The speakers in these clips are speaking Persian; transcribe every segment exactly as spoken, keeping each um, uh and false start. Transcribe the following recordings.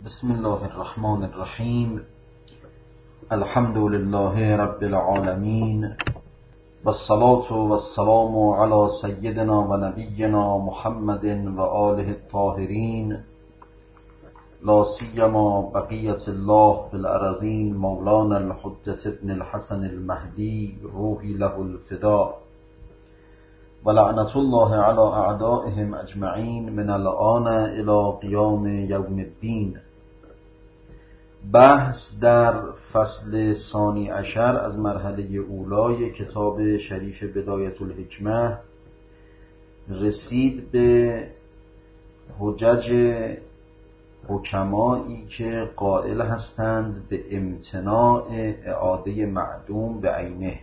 بسم الله الرحمن الرحیم. الحمد لله رب العالمین والصلاة والسلام علی سیدنا و نبینا محمد و آله الطاهرین، لا سیما بقیة الله فی الارضین، مولانا الحجة ابن الحسن المهدی، روحی له الفداء، و لعنت الله علی اعدائهم اجمعین من الآن الی قیام یوم الدین. بحث در فصل ثانی عشر از مرحله اولای کتاب شریف بدایت الحکمه رسید به حجج حکمایی که قائل هستند به امتناع اعاده معدوم به عینه.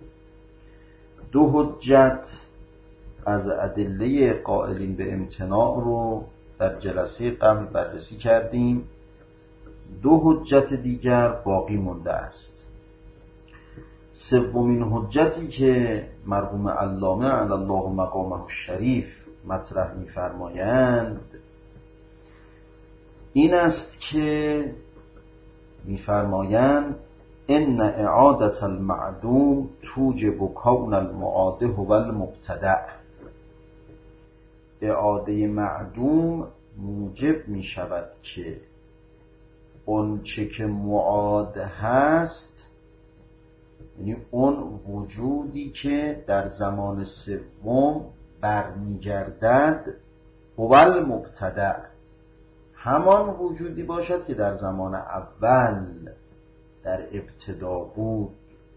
دو حجت از ادله قائلین به امتناع رو در جلسه قبل بررسی کردیم. دو حجت دیگر باقی مونده است. سومین حجتی که مرحوم علامه علی الله مقامه الشریف مطرح می‌فرمایند این است که می‌فرمایند ان اعادة المعدوم توجب کون المعاده هو المبتدع. اعاده معدوم موجب می شود که اون چه که معاد هست، یعنی اون وجودی که در زمان سوم برمیگردد، هو المبتدع، همان وجودی باشد که در زمان اول در ابتدا بود.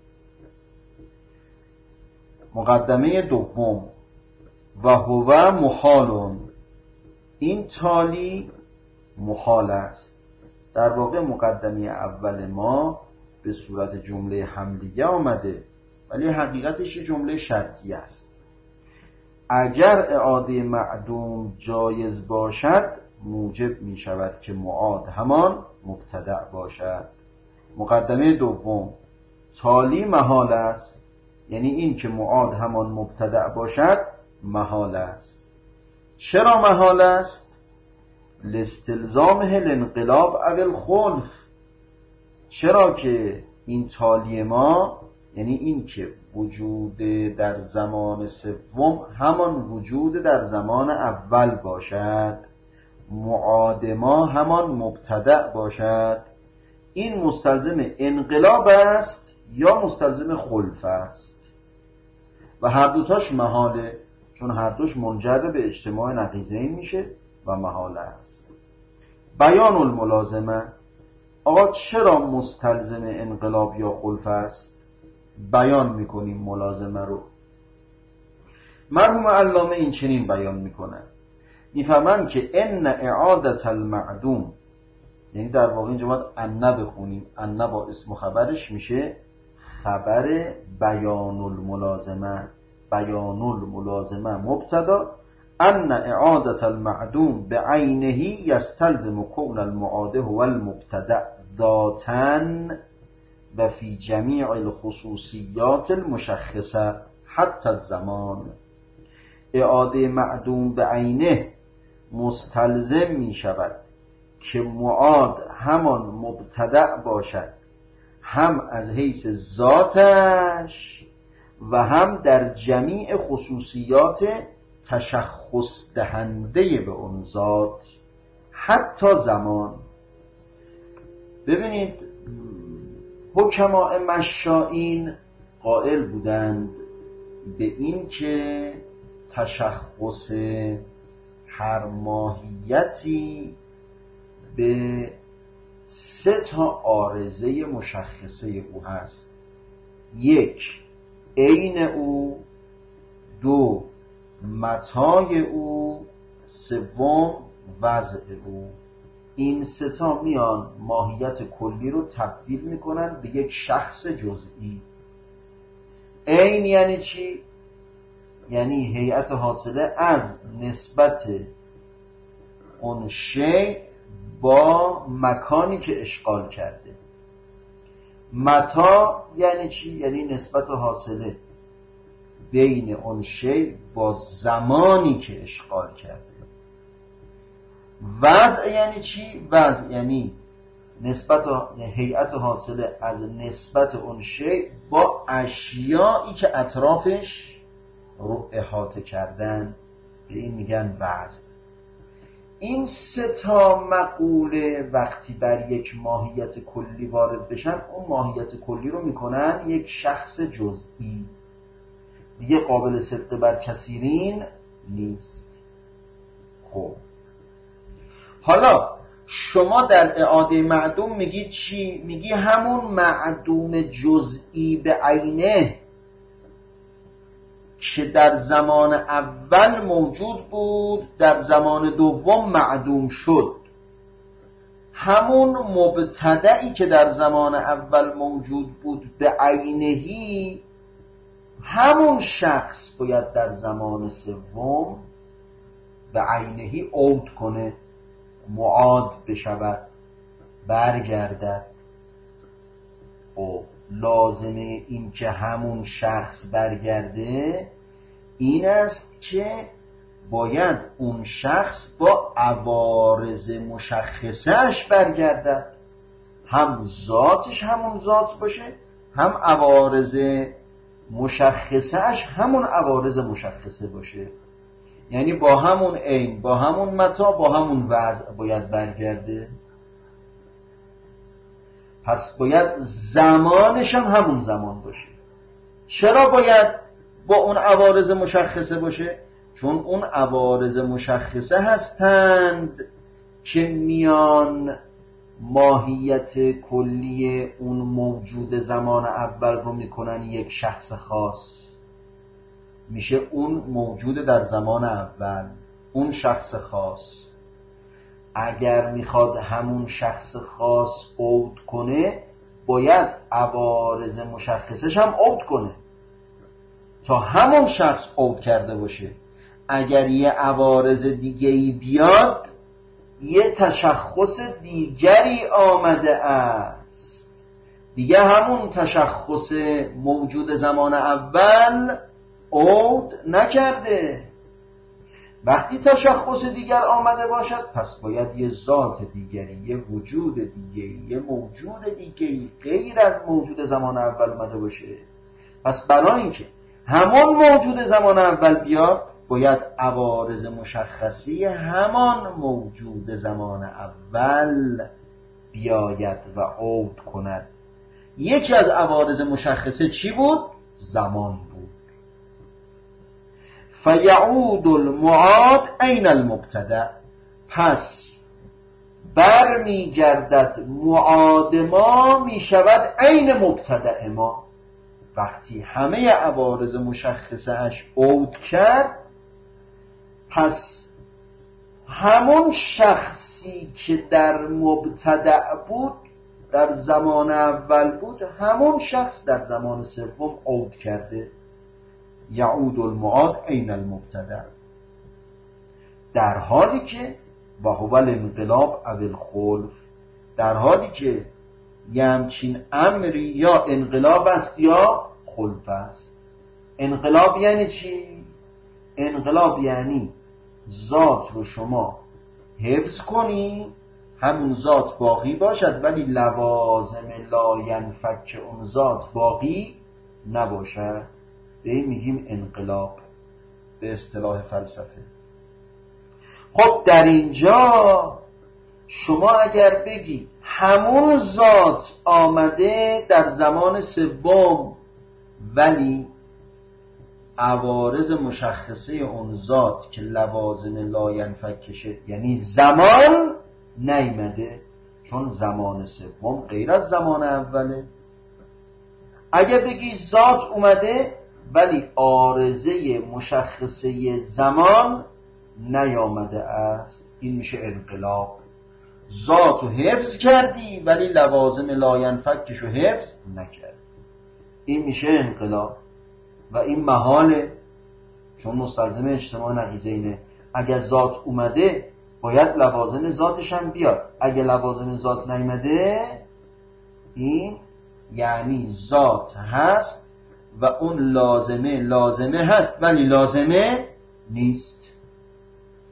مقدمه دوم و هو محال، این تالی محال است. در واقع مقدمه اول ما به صورت جمله حملیه آمده، ولی حقیقتش یه جمله شرطی است. اگر اعاده معدوم جایز باشد موجب می شود که معاد همان مبتدع باشد. مقدمه دوم تالی محال است، یعنی این که معاد همان مبتدع باشد محال است. چرا محال است؟ لاستلزامه الانقلاب او الخلف. چرا که این تالی ما، یعنی این که وجود در زمان سوم همان وجود در زمان اول باشد، معاد ما همان مبتدع باشد، این مستلزم انقلاب است یا مستلزم خلف است؟ و هر دوتاش محاله، چون هر دوش منجر به اجتماع نقیضین میشه و محاله است. بیان الملازمه، آقا چرا مستلزم انقلاب یا خلف است؟ بیان میکنیم ملازمه رو. مرحوم علامه این چنین بیان میکنن، میفهمن که ان اعادة المعدوم، یعنی در واقع اینجا باید ان بخونیم، ان با اسم و خبرش میشه خبر بیان الملازمه. بیان الملازمه مبتدا، ان اعادة المعدوم بعینه یستلزم کون المعاده هو المبتدع ذاتاً و فی جمیع الخصوصیات المشخصه حتی الزمان. اعاده معدوم بعینه مستلزم می شود که معاد همان مبتدع باشد، هم از حیث ذاتش و هم در جمیع خصوصیات تشخص دهنده به اون ذات حتی زمان. ببینید حکماء مشائین قائل بودند به این که تشخص هر ماهیتی به سه تا عارضه مشخصه او هست: یک عین او، دو متای او، سوم وضع او. این سه تا میان ماهیت کلی رو تبدیل میکنن به یک شخص جزئی. عین یعنی چی؟ یعنی هیئت حاصله از نسبت اون شی با مکانی که اشغال کرده. متا یعنی چی؟ یعنی نسبت حاصله بین اون شی با زمانی که اشغال کرده. وضع یعنی چی؟ وضع یعنی نسبت هیئت حاصل از نسبت اون شیء با اشیایی که اطرافش رو احاطه کردن، به این میگن وضع. این سه تا مقوله وقتی بر یک ماهیت کلی وارد بشن، اون ماهیت کلی رو میکنن یک شخص جزئی، دیگه قابل صدق بر کثیرین نیست. خب حالا شما در اعاده معدوم میگی چی؟ میگی همون معدوم جزئی به عینه که در زمان اول موجود بود در زمان دوم معدوم شد، همون مبتدعی که در زمان اول موجود بود به عینهی، همون شخص باید در زمان سوم به عینهی عود کنه، معاد بشود، برگردد. و لازمه این که همون شخص برگرده این است که باید اون شخص با عوارض مشخصهش برگردد، هم ذاتش همون ذات باشه، هم عوارض مشخصهش همون عوارض مشخصه باشه. یعنی با همون عین، با همون متا، با همون وضع باید برگرده. پس باید زمانش هم همون زمان باشه. چرا باید با اون عوارض مشخصه باشه؟ چون اون عوارض مشخصه هستند که میان ماهیت کلی اون موجود زمان اول رو میکنن یک شخص خاص، میشه اون موجود در زمان اول، اون شخص خاص. اگر میخواد همون شخص خاص عود کنه باید عوارض مشخصش هم عود کنه تا همون شخص عود کرده باشه. اگر یه عوارض دیگه‌ای بیاد یه تشخص دیگری آمده است، دیگه همون تشخص موجود زمان اول عود نکرده. وقتی تشخص دیگر آمده باشد پس باید یه ذات دیگری، یه وجود دیگری، یه موجود دیگری غیر از موجود زمان اول آمده باشه. پس برای اینکه همان موجود زمان اول بیاد باید عوارض مشخصی همان موجود زمان اول بیاید و عود کند. یکی از عوارض مشخصه چی بود؟ زمان بود. فیعود المعاد عین المبتدأ، پس بر می گردد معاد ما می شود عین مبتدأ ما. وقتی همه عوارض مشخصه اش عود کرد پس همون شخصی که در مبتدأ بود، در زمان اول بود، همون شخص در زمان سوم عود کرده. یعود المعاد عین المبتدأ، در حالی که و هو الانقلاب او الخلف، در حالی که یه همچین امری یا انقلاب است یا خلف است. انقلاب یعنی چی؟ انقلاب یعنی ذات رو شما حفظ کنی، همون ذات باقی باشد ولی لوازم لا ینفک اون ذات باقی نباشد. به این میگیم انقلاب به اصطلاح فلسفه. خب در اینجا شما اگر بگی همون ذات آمده در زمان سوم ولی عوارض مشخصه اون ذات که لوازم لا ینفکشه یعنی زمان نیامده، چون زمان سوم غیر از زمان اوله. اگر بگی ذات اومده ولی عارضه مشخصه زمان نیامده است، این میشه انقلاب. ذات رو حفظ کردی ولی لوازم لا ینفکش رو حفظ نکردی، این میشه انقلاب. و این محاله، چون مستلزم اجتماع نقیضینه. اگر ذات اومده باید لوازم ذاتش هم بیاد، اگر لوازم ذات نیامده این یعنی ذات هست و اون لازمه لازمه هست ولی لازمه نیست.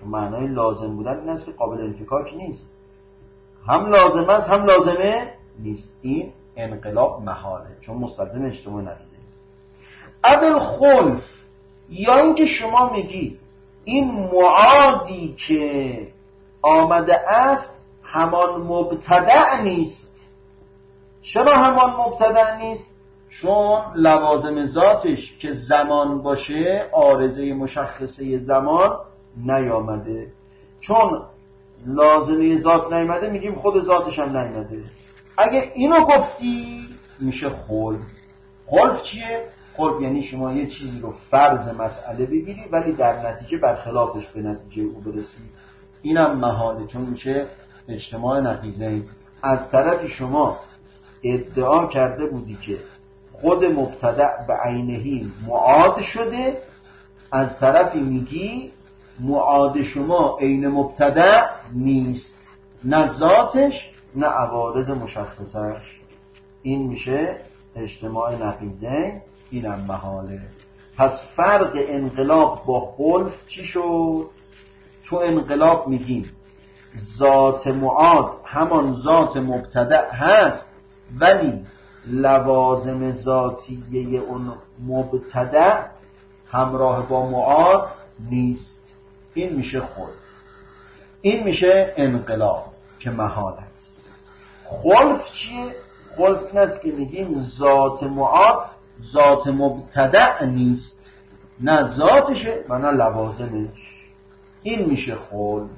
چون معنای لازم بودن این است که قابل انفکاک نیست، هم لازم است هم لازمه نیست. این انقلاب محاله چون مستلزم اجتماع نقیضه. اول خلف، یا اینکه شما میگی این معادی که آمده است همان مبتدع نیست. چرا همان مبتدع نیست؟ چون لوازم ذاتش که زمان باشه، عارضه مشخصه زمان نیامده. چون لازمه ذات نیامده میگیم خود ذاتش هم نیامده. اگه اینو گفتی میشه خلف. خلف چیه؟ خلف یعنی شما یه چیزی رو فرض مسئله بگیری ولی در نتیجه برخلافش به نتیجه او برسی. اینم محاله چون میشه اجتماع نقیضین. از طرفی شما ادعا کرده بودی که خود مبتدع به عینهی معاد شده، از طرفی میگی معاد شما عین مبتدع نیست، نه ذاتش نه عوارض مشخصش. این میشه اجتماع نقیضین، اینم محاله. پس فرق انقلاب با خلف چی شد؟ تو انقلاب میگیم ذات معاد همان ذات مبتدع هست ولی لوازم ذاتیه اون مبتدع همراه با معاد نیست. این میشه خلف. این میشه انقلاب که محال است. خلف چیه؟ خلف این است که میگیم ذات معاد ذات مبتدع نیست، نه ذاتشه و نه لوازمش. این میشه خلف.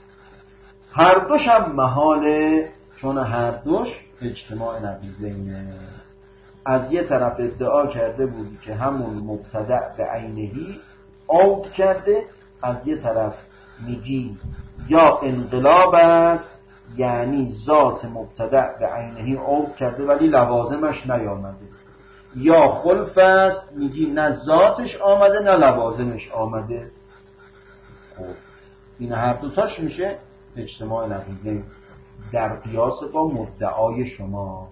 هر دوش هم محاله چون هر دوش اجتماع نقیضینه. از یه طرف ادعا کرده بودی که همون مبتدع به عینهی عود کرده، از یه طرف میگی یا انقلاب است یعنی ذات مبتدع به عینهی عود کرده ولی لوازمش نیامده، یا خلف است میگی نه ذاتش آمده نه لوازمش آمده. خب این هر دوتاش میشه اجتماع نقیضین در قیاس با مدعای شما.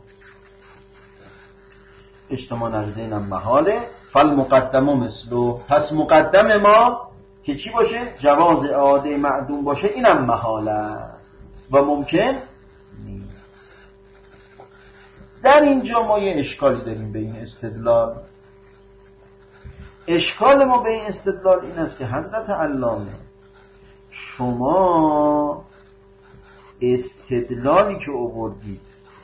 اجتماع نقیضین هم محاله. فالمقدم مثلو، پس مقدم ما که چی باشه؟ جواز اعاده معدوم باشه، اینم محاله است و ممکن نیست. در اینجا ما یه اشکالی داریم به این استدلال. اشکال ما به این استدلال این است که حضرت علامه شما استدلالی که آوردید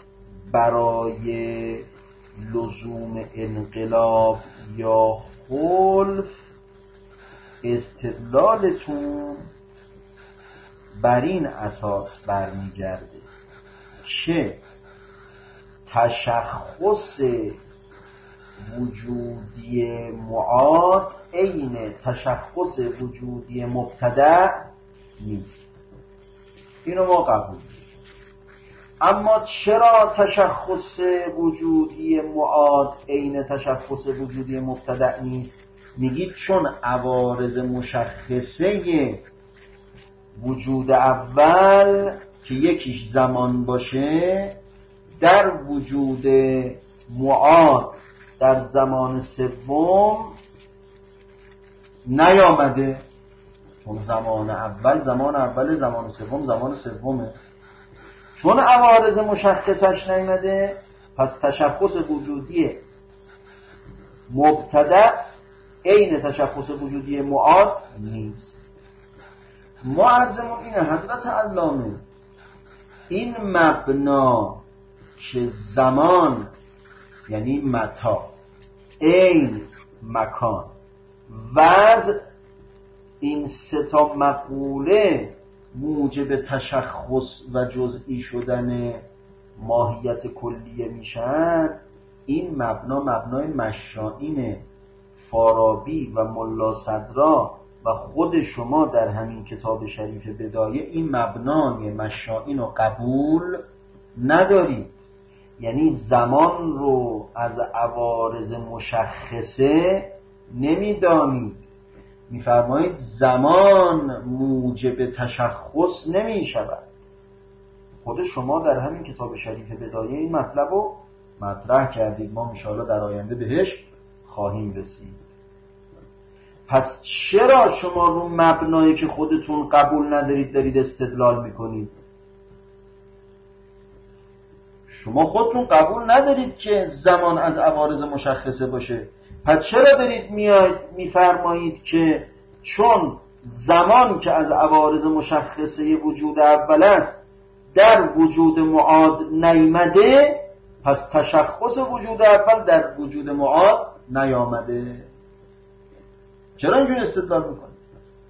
برای لزوم انقلاب یا خلف، استدلالتون بر این اساس برمیگرده که تشخص وجودی معاد عین تشخص وجودی مبتدع نیست. اینو ما قبول داریم. اما چرا تشخص وجودی معاد عین تشخص وجودی مبتدع نیست؟ میگید چون عوارض مشخصه وجود اول که یکیش زمان باشه در وجود معاد در زمان سوم نیامده، چون زمان اول زمان اول زمان سوم زمان سومه. چون عوارض مشخصش نیامده پس تشخص وجودی مبتدع عین تشخص وجودی معاد نیست. ما عرضمون اینه حضرت علامه این مبنا که زمان یعنی متا، عین مکان، وضع، این سه تا مقوله موجب تشخص و جزئی شدن ماهیت کلیه میشن. این مبنا مبنای مشائین فارابی و ملا صدرا و خود شما در همین کتاب شریف بدایه این مبنای مشائین رو قبول ندارید. یعنی زمان رو از عوارض مشخصه نمیدانید. میفرمایید زمان موجب تشخص نمی شود. خود شما در همین کتاب شریف بدایه این مطلب رو مطرح کردید. ما انشاءالله در آینده بهش خواهیم رسید. پس چرا شما رو مبنایی که خودتون قبول ندارید دارید استدلال میکنید؟ شما خودتون قبول ندارید که زمان از عوارض مشخصه باشه، پس چرا دارید میاید میفرمایید که چون زمان که از عوارض مشخصه وجود اول است در وجود معاد نیامده، پس تشخص وجود اول در وجود معاد نیامده؟ چرا اینجور استدلال میکنید؟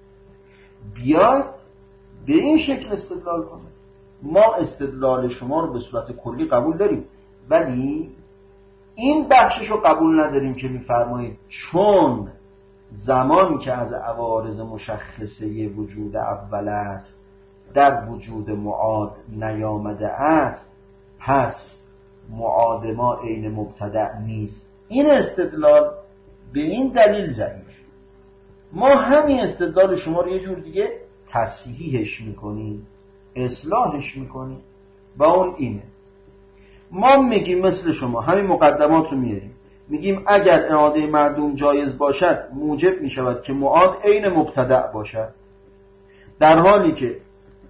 بیاید به این شکل استدلال کنید. ما استدلال شما رو به صورت کلی قبول داریم، ولی این بخشش رو قبول نداریم که میفرمایید چون زمان که از عوارض مشخصه وجود اول است در وجود معاد نیامده است، پس معاد ما عین مبتدأ نیست. این استدلال به این دلیل ضعیف. ما همین استدلال شما رو یه جور دیگه تصحیحش میکنیم، اصلاحش میکنیم، و اون اینه: ما میگیم مثل شما همین مقدمات رو میاریم، میگیم اگر اعاده معدوم جایز باشد موجب میشود که معاد عین مبتدأ باشد، در حالی که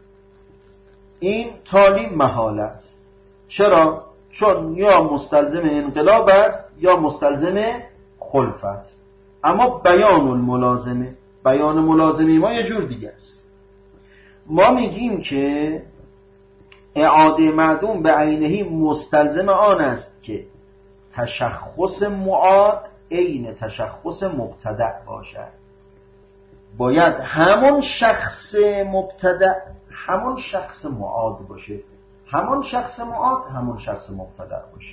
این تالی محال است. چرا؟ چون یا مستلزم انقلاب است یا مستلزم خلف است. اما بیان الملازمه، بیان ملازمه ما یه جور دیگه است. ما میگیم که اعاده معدوم به عینهی مستلزم آن است که تشخص معاد عین تشخص مبتدأ باشد. باید همون شخص مبتدأ همون شخص معاد باشه، همون شخص معاد همون شخص مبتدأ باشه.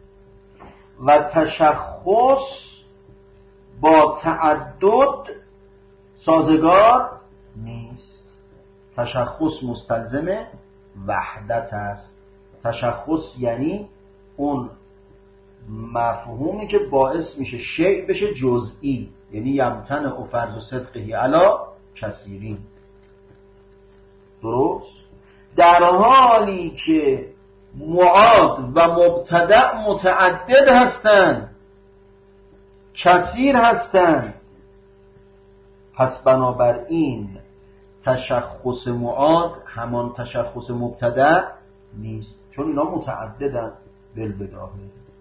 و تشخص با تعدد سازگار نیست. تشخص مستلزم وحدت است. تشخص یعنی اون مفهومی که باعث میشه شیء بشه جزئی، یعنی یمتنع و فرض و صدقه علا کثیرین. درست؟ در حالی که معاد و مبتدأ متعدد هستند، کثیر هستند، پس بنابراین تشخص معاد همان تشخص مبتدأ نیست، چون اینا متعددن بالبداهه.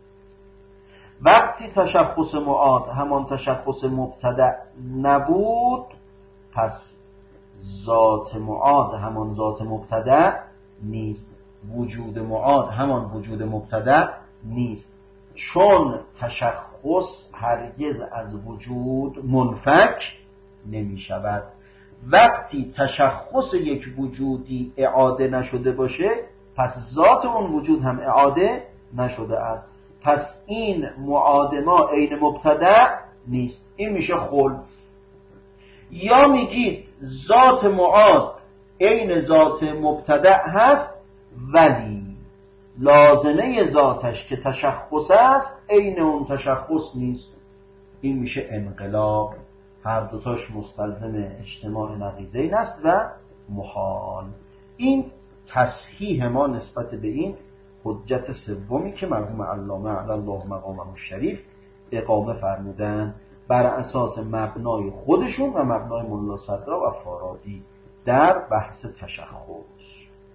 وقتی تشخص معاد همان تشخص مبتدأ نبود، پس ذات معاد همان ذات مبتدأ نیست، وجود معاد همان وجود مبتدأ نیست، چون تشخص هرگز از وجود منفک نمی شود. وقتی تشخص یک وجودی اعاده نشده باشه، پس ذات اون وجود هم اعاده نشده است. پس این معاد ما عین مبتدأ نیست. این میشه خلف. یا میگید ذات معاد عین ذات مبتدأ هست، ولی لازمه ذاتش که تشخص است عین اون تشخص نیست. این میشه انقلاب. هر دوتاش مستلزم اجتماع نقیضین است و محال. این تصحیح ما نسبت به این حجت سومی که مرحوم علامه علی الله مقامه الشریف اقامه فرمودن بر اساس مبنای خودشون و مبنای ملا صدرا و فارابی در بحث تشخص.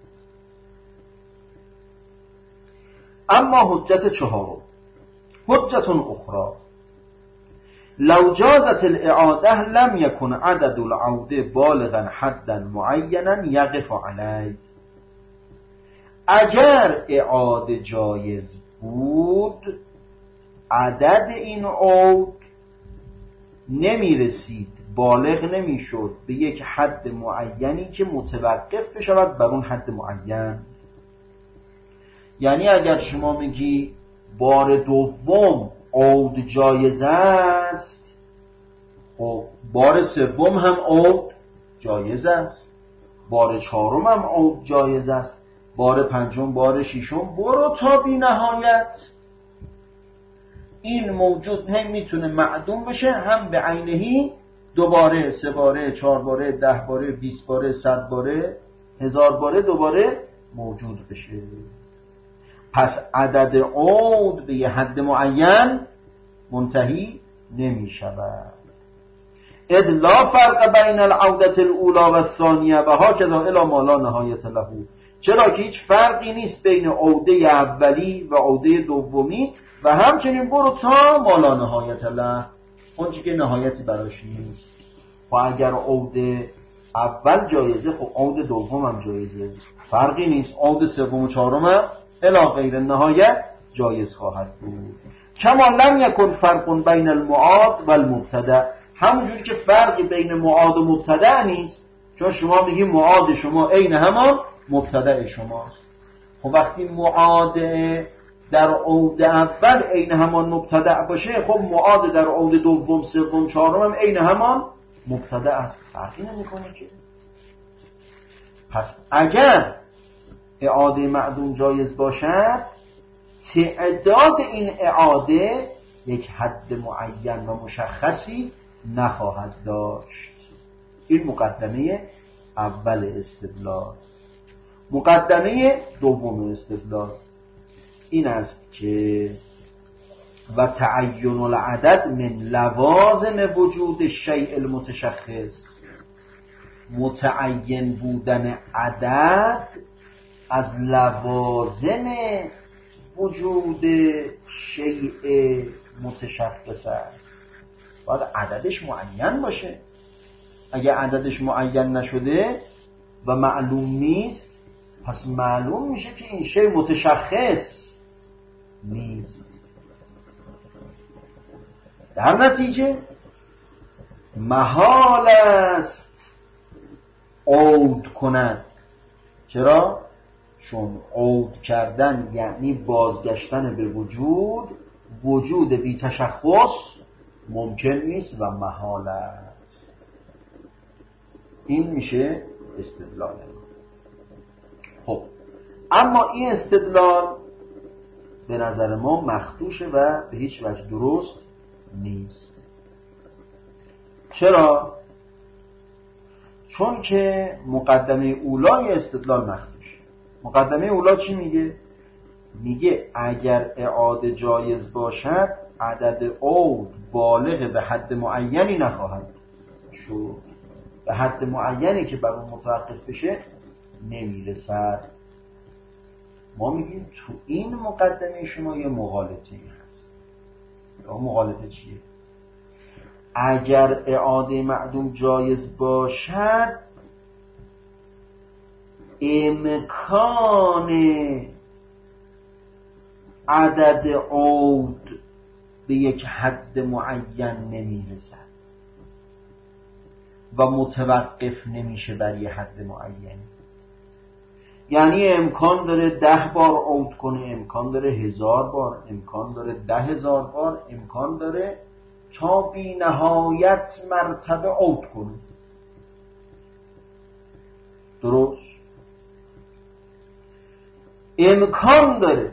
اما حجت چهارم، حجت اخرى: لو جازت الاعاده لم يكن عدد العوده بالغا حدا معینا یقف علیه. اگر اعاده جایز بود، عدد این عود نمی رسید، بالغ نمی شد به یک حد معینی که متوقف بشود بر اون حد معین. یعنی اگر شما میگی بار دوم عود جایز است، خب بار سوم هم عود جایز است، بار چهارم هم عود جایز است، بار پنجم، بار ششم، برو تا بی نهایت. این موجود هم میتونه معدوم بشه، هم به عینهی دوباره، سه باره، چهار باره، ده باره، بیست باره، صد باره، هزار باره دوباره موجود بشه. پس عدد عود به یه حد معین منتهی نمی شود. اذ لا فرق بین العودة الاولى و الثانیه و هکذا الی ما لا نهایت له، چرا که هیچ فرقی نیست بین عوده اولی و عوده دومی و همچنین برو تا ما لا نهایت له، اون چی که نهایتی براش نیست. و اگر عوده اول جایزه خب عوده دوم هم جایزه، فرقی نیست، عوده سوم و چهارم هم الی غیر نهایت جایز خواهد بود. کما لم یکن فرق بین المعاد و المبتدع، همونجوری که فرقی بین معاد و مبتدع نیست، چون شما میگی معاد شما عین همان مبتدع شماست. خب وقتی معاد در عود اول عین همان مبتدع باشه، خب معاد در عود دوم سوم چهارم هم عین همان مبتدع است، فرقی نمیکنه که. پس اگر اعاده معدوم جایز باشد، تعداد این اعاده یک حد معین و مشخصی نخواهد داشت. این مقدمه اول استدلال. مقدمه دوم استدلال این است که و تعین العدد من لوازم وجود الشیء المتشخص، متعین بودن عدد از لوازم وجود شیء متشخص است. باید عددش معین باشه. اگر عددش معین نشده و معلوم نیست، پس معلوم میشه که این شیء متشخص نیست. در نتیجه محال است عود کند. چرا؟ چون عود کردن یعنی بازگشتن به وجود، وجود بی تشخص ممکن نیست و محال است. این میشه استدلال. خب اما این استدلال به نظر ما مخدوشه و به هیچ وجه درست نیست. چرا؟ چون که مقدمه اولای استدلال مخدوشه. مقدمه اولا چی میگه؟ میگه اگر اعاده جایز باشد، عدد عود بالغ به حد معینی نخواهد شد، به حد معینی که بر اون متوقف بشه نمیرسد. ما میگیم تو این مقدمه شما یه مغالطه هست. اون مغالطه چیه؟ اگر اعاده معدوم جایز باشد، امکان عدد عود به یک حد معین نمیرسد و متوقف نمیشه بر یه حد معین. یعنی امکان داره ده بار عود کنه، امکان داره هزار بار، امکان داره ده هزار بار، امکان داره تا بی نهایت مرتبه عود کنه. درست؟ امکان داره.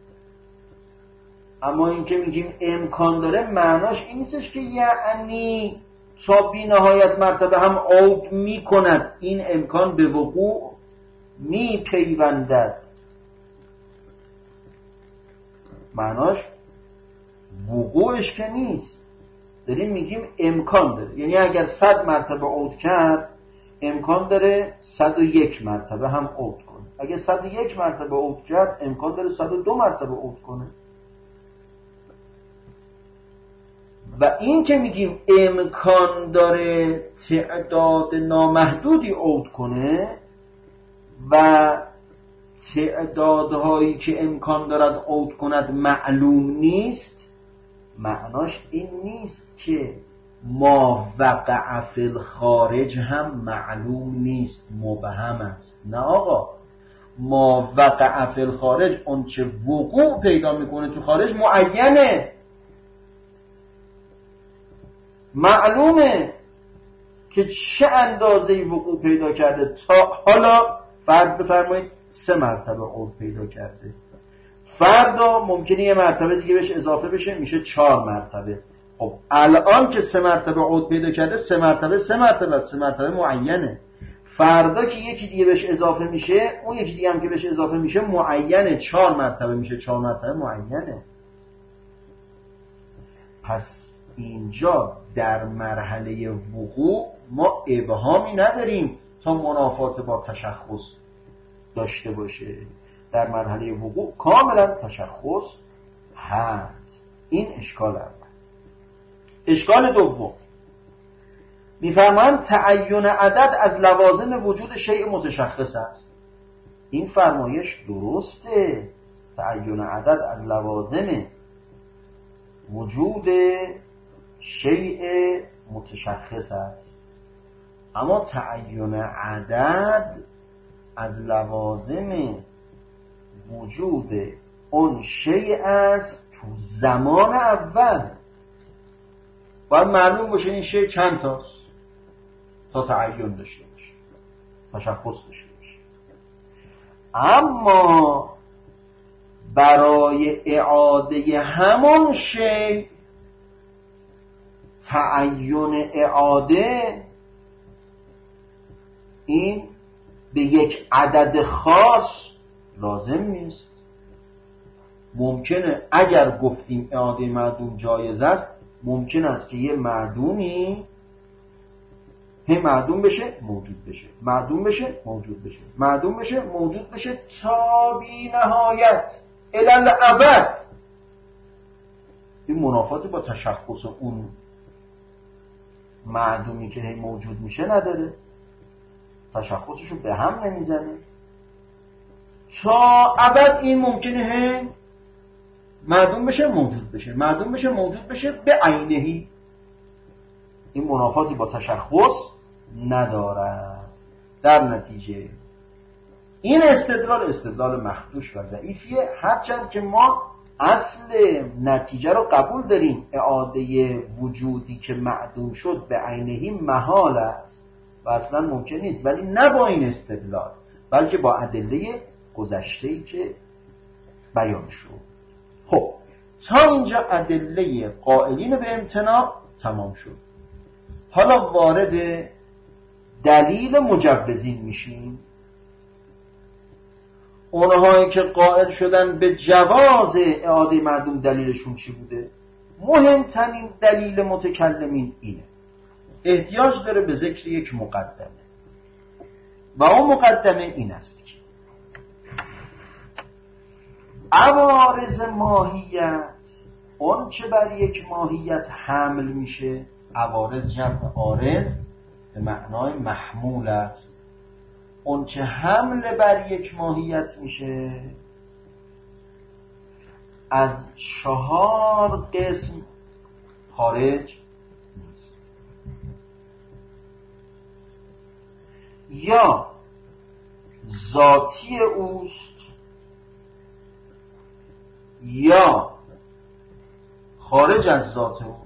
اما این که میگیم امکان داره معناش این نیستش که یعنی تا بی نهایت مرتبه هم عود میکند. این امکان به وقوع میپیوندد. معناش وقوعش که نیست. داریم میگیم امکان داره. یعنی اگر صد مرتبه عود کرد، امکان داره صد و یک مرتبه هم عود کنه. اگر صد و یک مرتبه عود کرد، امکان داره صد و دو مرتبه عود کنه. و این که میگیم امکان داره تعداد نامحدودی عود کنه و تعدادهایی که امکان دارد عود کند معلوم نیست، معناش این نیست که ما وقع فی الخارج هم معلوم نیست، مبهم است. نه آقا، ما وقع فی الخارج اون چه وقوع پیدا میکنه تو خارج معینه، معلومه که چه اندازه وقوع پیدا کرده. تا حالا فرض بفرمایید سه مرتبه عود پیدا کرده، فردا ممکنه یه مرتبه دیگه بهش اضافه بشه، میشه چهار مرتبه. خب الان که سه مرتبه عود پیدا کرده، سه مرتبه سه مرتبه سه مرتبه معینه. فردا که یکی دیگه بهش اضافه میشه، اون یکی دیگه هم که بهش اضافه میشه معینه، چهار مرتبه میشه، چهار مرتبه معینه. پس اینجا در مرحله وقوع ما ابهامی نداریم تا منافات با تشخص داشته باشه. در مرحله وقوع کاملا تشخص هست. این اشکال اول. اشکال دوم، میفرمایند تعین عدد از لوازم وجود شیء متشخص است. این فرمایش درسته، تعین عدد از لوازم وجود شیء متشخص است، اما تعین عدد از لوازم وجود اون شیء است تو زمان اول. باید معلوم باشه این شیء چند تاست تا تعین داشته باشه، تشخص داشته باشه. اما برای اعاده همون شیء تعین اعاده این به یک عدد خاص لازم نیست. ممکنه اگر گفتیم اعاده معدوم جایز است، ممکن است که یه معدومی هم معدوم بشه موجود بشه، معدوم بشه موجود بشه، معدوم بشه موجود بشه تا بی نهایت الی ابد. این منافات با تشخص اون معدومی که هی موجود میشه نداره، تشخصشو به هم نمیزنه. تا ابد این ممکنه هی معدوم بشه موجود بشه، معدوم بشه موجود بشه به عینهی. این منافاتی با تشخص ندارد. در نتیجه این استدلال استدلال مخدوش و ضعیفیه، هرچند که ما اصل نتیجه رو قبول داریم. اعاده وجودی که معدوم شد به عینهی محال است و اصلا ممکن نیست، ولی نه با این استدلال، بلکه با ادله گذشته‌ای که بیان شد. خب تا اینجا ادله قائلین به امتناع تمام شد. حالا وارد دلیل مجوزین میشیم. اونهایی که قائل شدن به جواز اعاده معدوم دلیلشون چی بوده؟ مهمترین دلیل متکلمین اینه. احتیاج داره به ذکر یک مقدمه و اون مقدمه این است که عوارض ماهیت، اون چه بر یک ماهیت حمل میشه، عوارض جمع عارض به معنای محمول است، اون چه حمل بر یک ماهیت میشه از چهار قسم خارج نیست. یا ذاتی اوست، یا خارج از ذات اوست.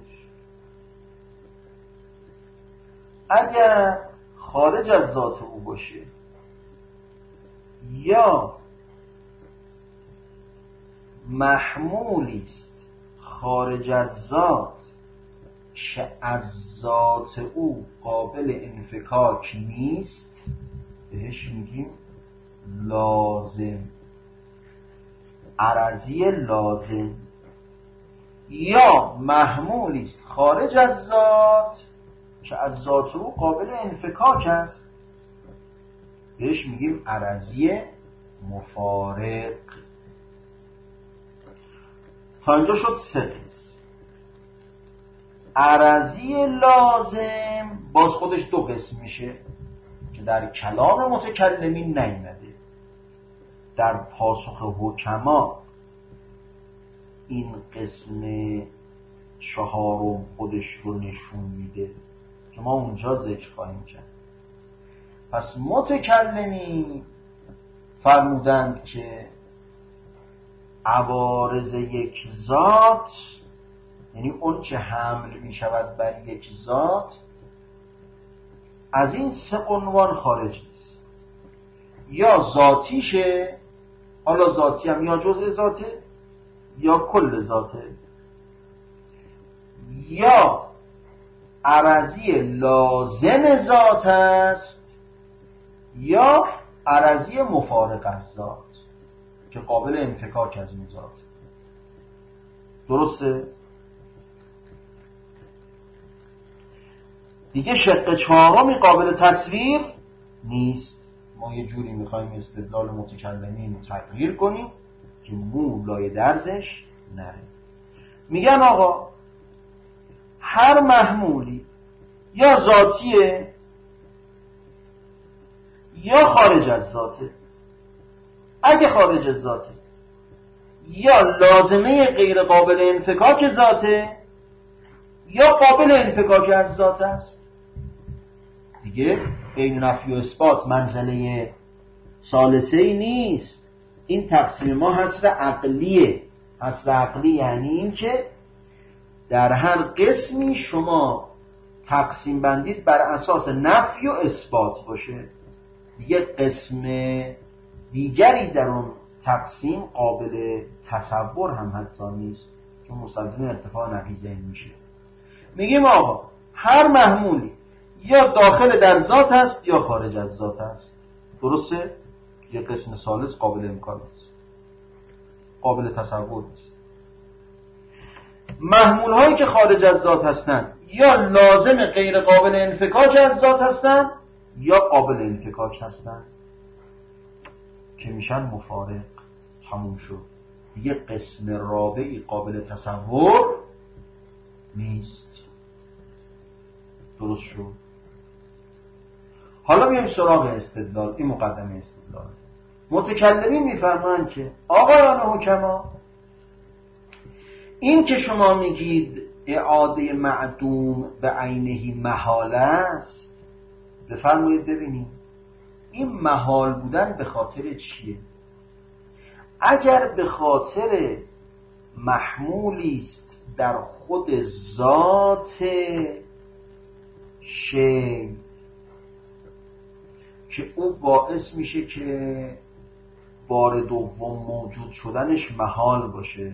اگر خارج از ذات او باشه یا محمولی است خارج از ذات که از ذات او قابل انفکاک نیست، بهش میگیم لازم، عرضی لازم. یا محمولی است خارج از ذات که از ذات او قابل انفکاک است، بهش میگیم عرضی مفارق. تا اینجا شد سه قسم. عرضی لازم باز خودش دو قسم میشه که در کلام متکلمین نیامده، در پاسخ حکما این قسم چهارم خودش رو نشون میده که ما اونجا ذکر خواهیم کرد. پس متکلمین فرمودند که عوارض یک ذات، یعنی اون چه حمل می شود بر یک ذات، از این سه عنوان خارج نیست. یا ذاتیشه، حالا ذاتی هم یا جزء ذاته یا کل ذاته، یا عرضی لازم ذات است، یا عرضی مفارق از ذات که قابل انفکاک از اون ذات. درسته؟ دیگه شق چهارمی قابل تصویر نیست. ما یه جوری میخوایم استدلال متکلمین رو تغییر کنیم که مو لای درزش نره. میگن آقا هر محمولی یا ذاتیه یا خارج از ذاته. اگه خارج از ذاته یا لازمه غیر قابل انفکاک ذاته یا قابل انفکاک از ذات است. دیگه بین نفی و اثبات منزله ثالثه ای نیست. این تقسیم ما حصر عقلیه. حصر عقلی یعنی این که در هر قسمی شما تقسیم بندید بر اساس نفی و اثبات باشه. دیگه قسم دیگری در اون تقسیم قابل تصور هم حتی نیست، چون مستلزم ارتفاع نقیضین میشه. میگیم آقا هر محمولی یا داخل در ذات هست یا خارج از ذات هست. درسته؟ یه قسم ثالث قابل امکان است، قابل تصور نیست. محمول هایی که خارج از ذات هستن یا لازم غیر قابل انفکاک از ذات هستن یا قابل انفکاک هستن که میشن مفارق. تموم شد. دیگه قسم رابعی قابل تصور نیست. درست شد. حالا میایم سراغ استدلال. این مقدمه استدلال. متکلمین میفرمایند که آقایان حکما، این که شما میگید اعاده معدوم به عینه محال است، بفرمایید ببینید این محال بودن به خاطر چیه؟ اگر به خاطر محمولی است در خود ذات شی که او باعث میشه که بار دوم موجود شدنش محال باشه،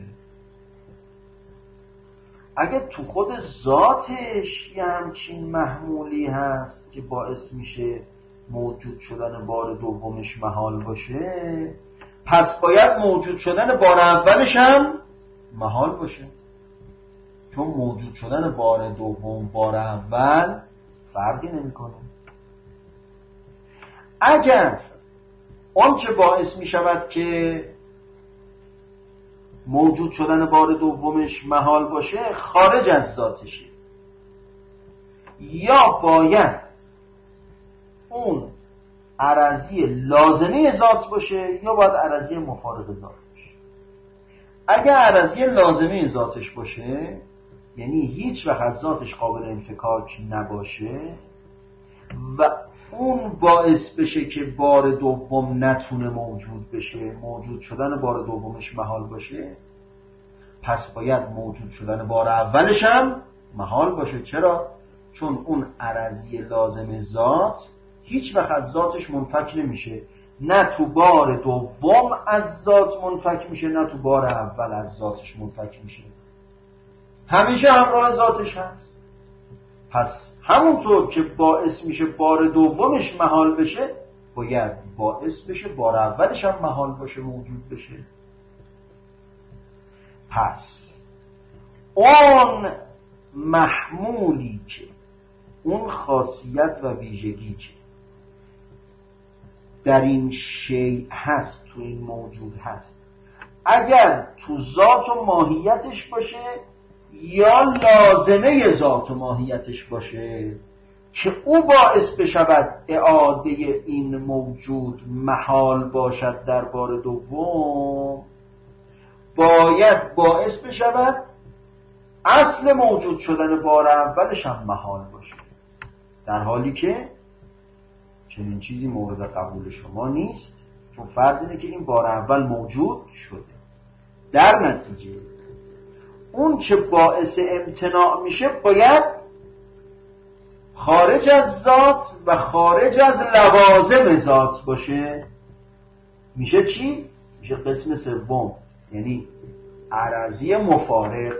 اگه تو خود ذاتش یه همچین محمولی هست که باعث میشه موجود شدن بار دومش محال باشه، پس باید موجود شدن بار اولش هم محال باشه، چون موجود شدن بار دوم بار اول فرقی نمیکنه. اگر آنچه باعث می شود که موجود شدن بار دومش محال باشه خارج از ذاتشه، یا باید اون عرضی لازمه ذات باشه یا باید عرضی مفارق ذات باشه. اگر عرضی لازمه ذاتش باشه یعنی هیچ وقت از ذاتش قابل انفکاک نباشه و اون باعث بشه که بار دوم نتونه موجود بشه، موجود شدن بار دومش محال باشه، پس باید موجود شدن بار اولش هم محال باشه. چرا؟ چون اون عرضی لازم ذات هیچ وقت از ذاتش منفک نمیشه، نه تو بار دوم از ذات منفک میشه نه تو بار اول از ذاتش منفک میشه، همیشه همراه ذاتش هست. پس همونطور که باعث میشه بار دومش محال بشه باید باعث بشه بار اولش هم محال باشه، موجود بشه. پس اون محمولی که اون خاصیت و ویژگی که در این شیء هست، تو این موجود هست، اگر تو ذات و ماهیتش باشه یا لازمه ذات و ماهیتش باشه که او باعث بشود اعاده این موجود محال باشد در بار دوم، باید باعث بشود اصل موجود شدن بار اولش هم محال باشه، در حالی که چنین چیزی مورد قبول شما نیست، چون فرض اینه که این بار اول موجود شده. در نتیجه اون چه باعث امتناع میشه باید خارج از ذات و خارج از لوازم ذات باشه. میشه چی؟ میشه قسم سوم، یعنی عرضی مفارق،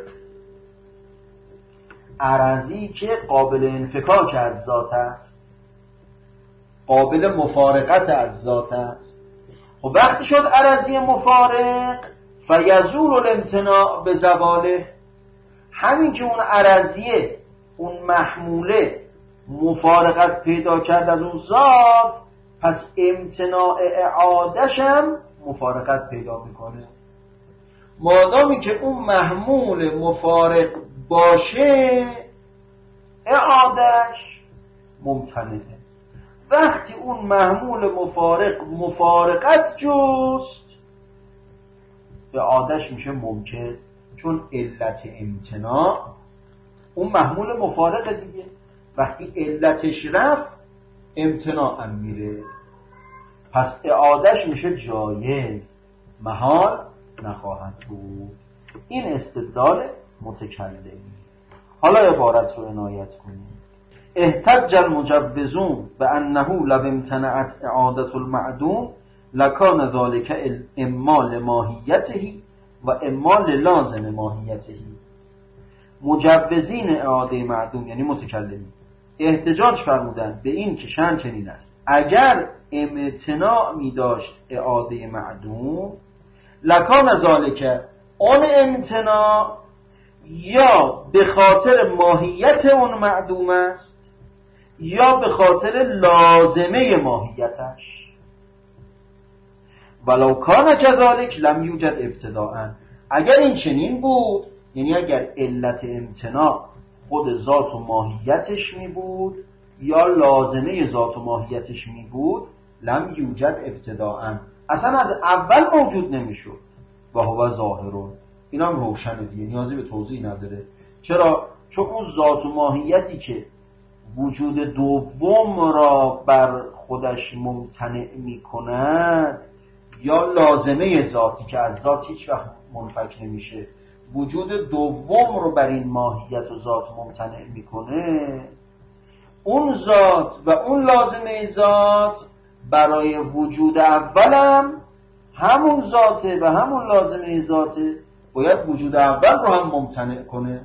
عرضی که قابل انفکاک از ذات است، قابل مفارقت از ذات است. خب وقتی شد عرضی مفارق فیزول الامتناع به زواله، همین که اون عرضیه، اون محموله مفارقت پیدا کرد از اون ذات، پس امتناع اعاده‌ش هم مفارقت پیدا میکنه. مادامی که اون محمول مفارق باشه اعاده‌اش ممتنعه. وقتی اون محمول مفارق مفارقت جست اعاده‌اش میشه ممکن، چون علت امتناع اون محمول مفارقه دیگه. وقتی علتش رفت امتناع هم میره، پس اعادهش میشه جایز، محال نخواهد بود. این استدلال متکلمی. حالا عبارت رو عنایت کنیم. احتج المجوزون بانه لو امتنعت اعاده المعدوم لکان ذلك اما لماهیته و اما للازم ماهیته. مجوزین اعاده معدوم یعنی متکلمی احتجاج فرمودند به این که شأن چنین است: اگر امتناع می داشت اعاده معدوم، لکان ذالک، اون امتناع یا به خاطر ماهیت اون معدوم است یا به خاطر لازمه ماهیتش. ولو کان کذالک لم یوجد ابتداء، اگر این چنین بود، یعنی اگر علت امتناع خود ذات و ماهیتش می بود یا لازمه ذات و ماهیتش می بود، لم یوجد ابتداء، اصلا از اول موجود نمی شد. و هو ظاهرون، این هم روشنه دیگه، نیازی به توضیح نداره. چرا؟ چون اون ذات و ماهیتی که وجود دوم را بر خودش ممتنع می کند یا لازمه ذاتی که از ذات هیچ وقت منفک نمیشه وجود دوم رو بر این ماهیت و ذات ممتنع میکنه، اون ذات و اون لازمه ذات برای وجود اولم همون ذاته و همون لازمه ذاته، باید وجود اول رو هم ممتنع کنه،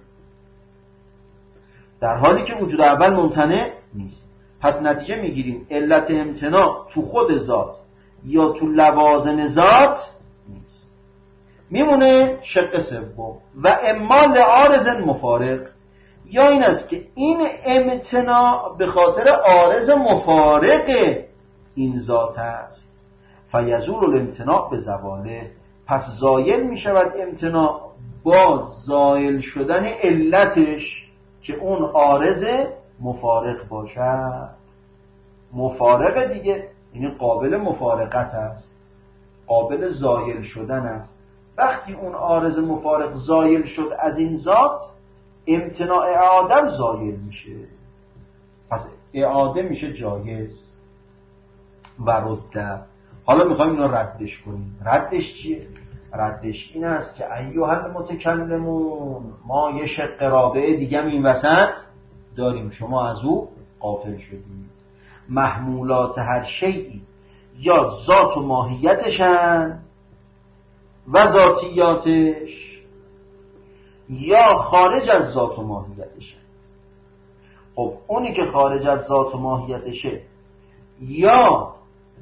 در حالی که وجود اول ممتنع نیست. پس نتیجه میگیریم علت امتناع تو خود ذات یا تو لوازم ذات نیست. میمونه شق سوم: و اما لعارض مفارق، یا این است که این امتناع به خاطر عارض مفارق این ذات است. فیزول الامتناع به زواله، پس زایل می شود امتناع با زایل شدن علتش که اون عارض مفارق باشد. مفارق دیگه یعنی قابل مفارقت است، قابل زایل شدن است. وقتی اون عارض مفارق زایل شد از این ذات، امتناع اعاده زایل میشه، پس اعاده میشه جایز. و رده، حالا میخوایم اینو ردش کنیم. ردش چیه؟ ردش این است که ایها المتکلمون، ما یه شق رابعه دیگه این وسط داریم، شما از او غافل شدیم. محمولات هر شیئی یا ذات و ماهیتشن و ذاتیاتش یا خارج از ذات و ماهیتشن. خب اونی که خارج از ذات و ماهیتشه یا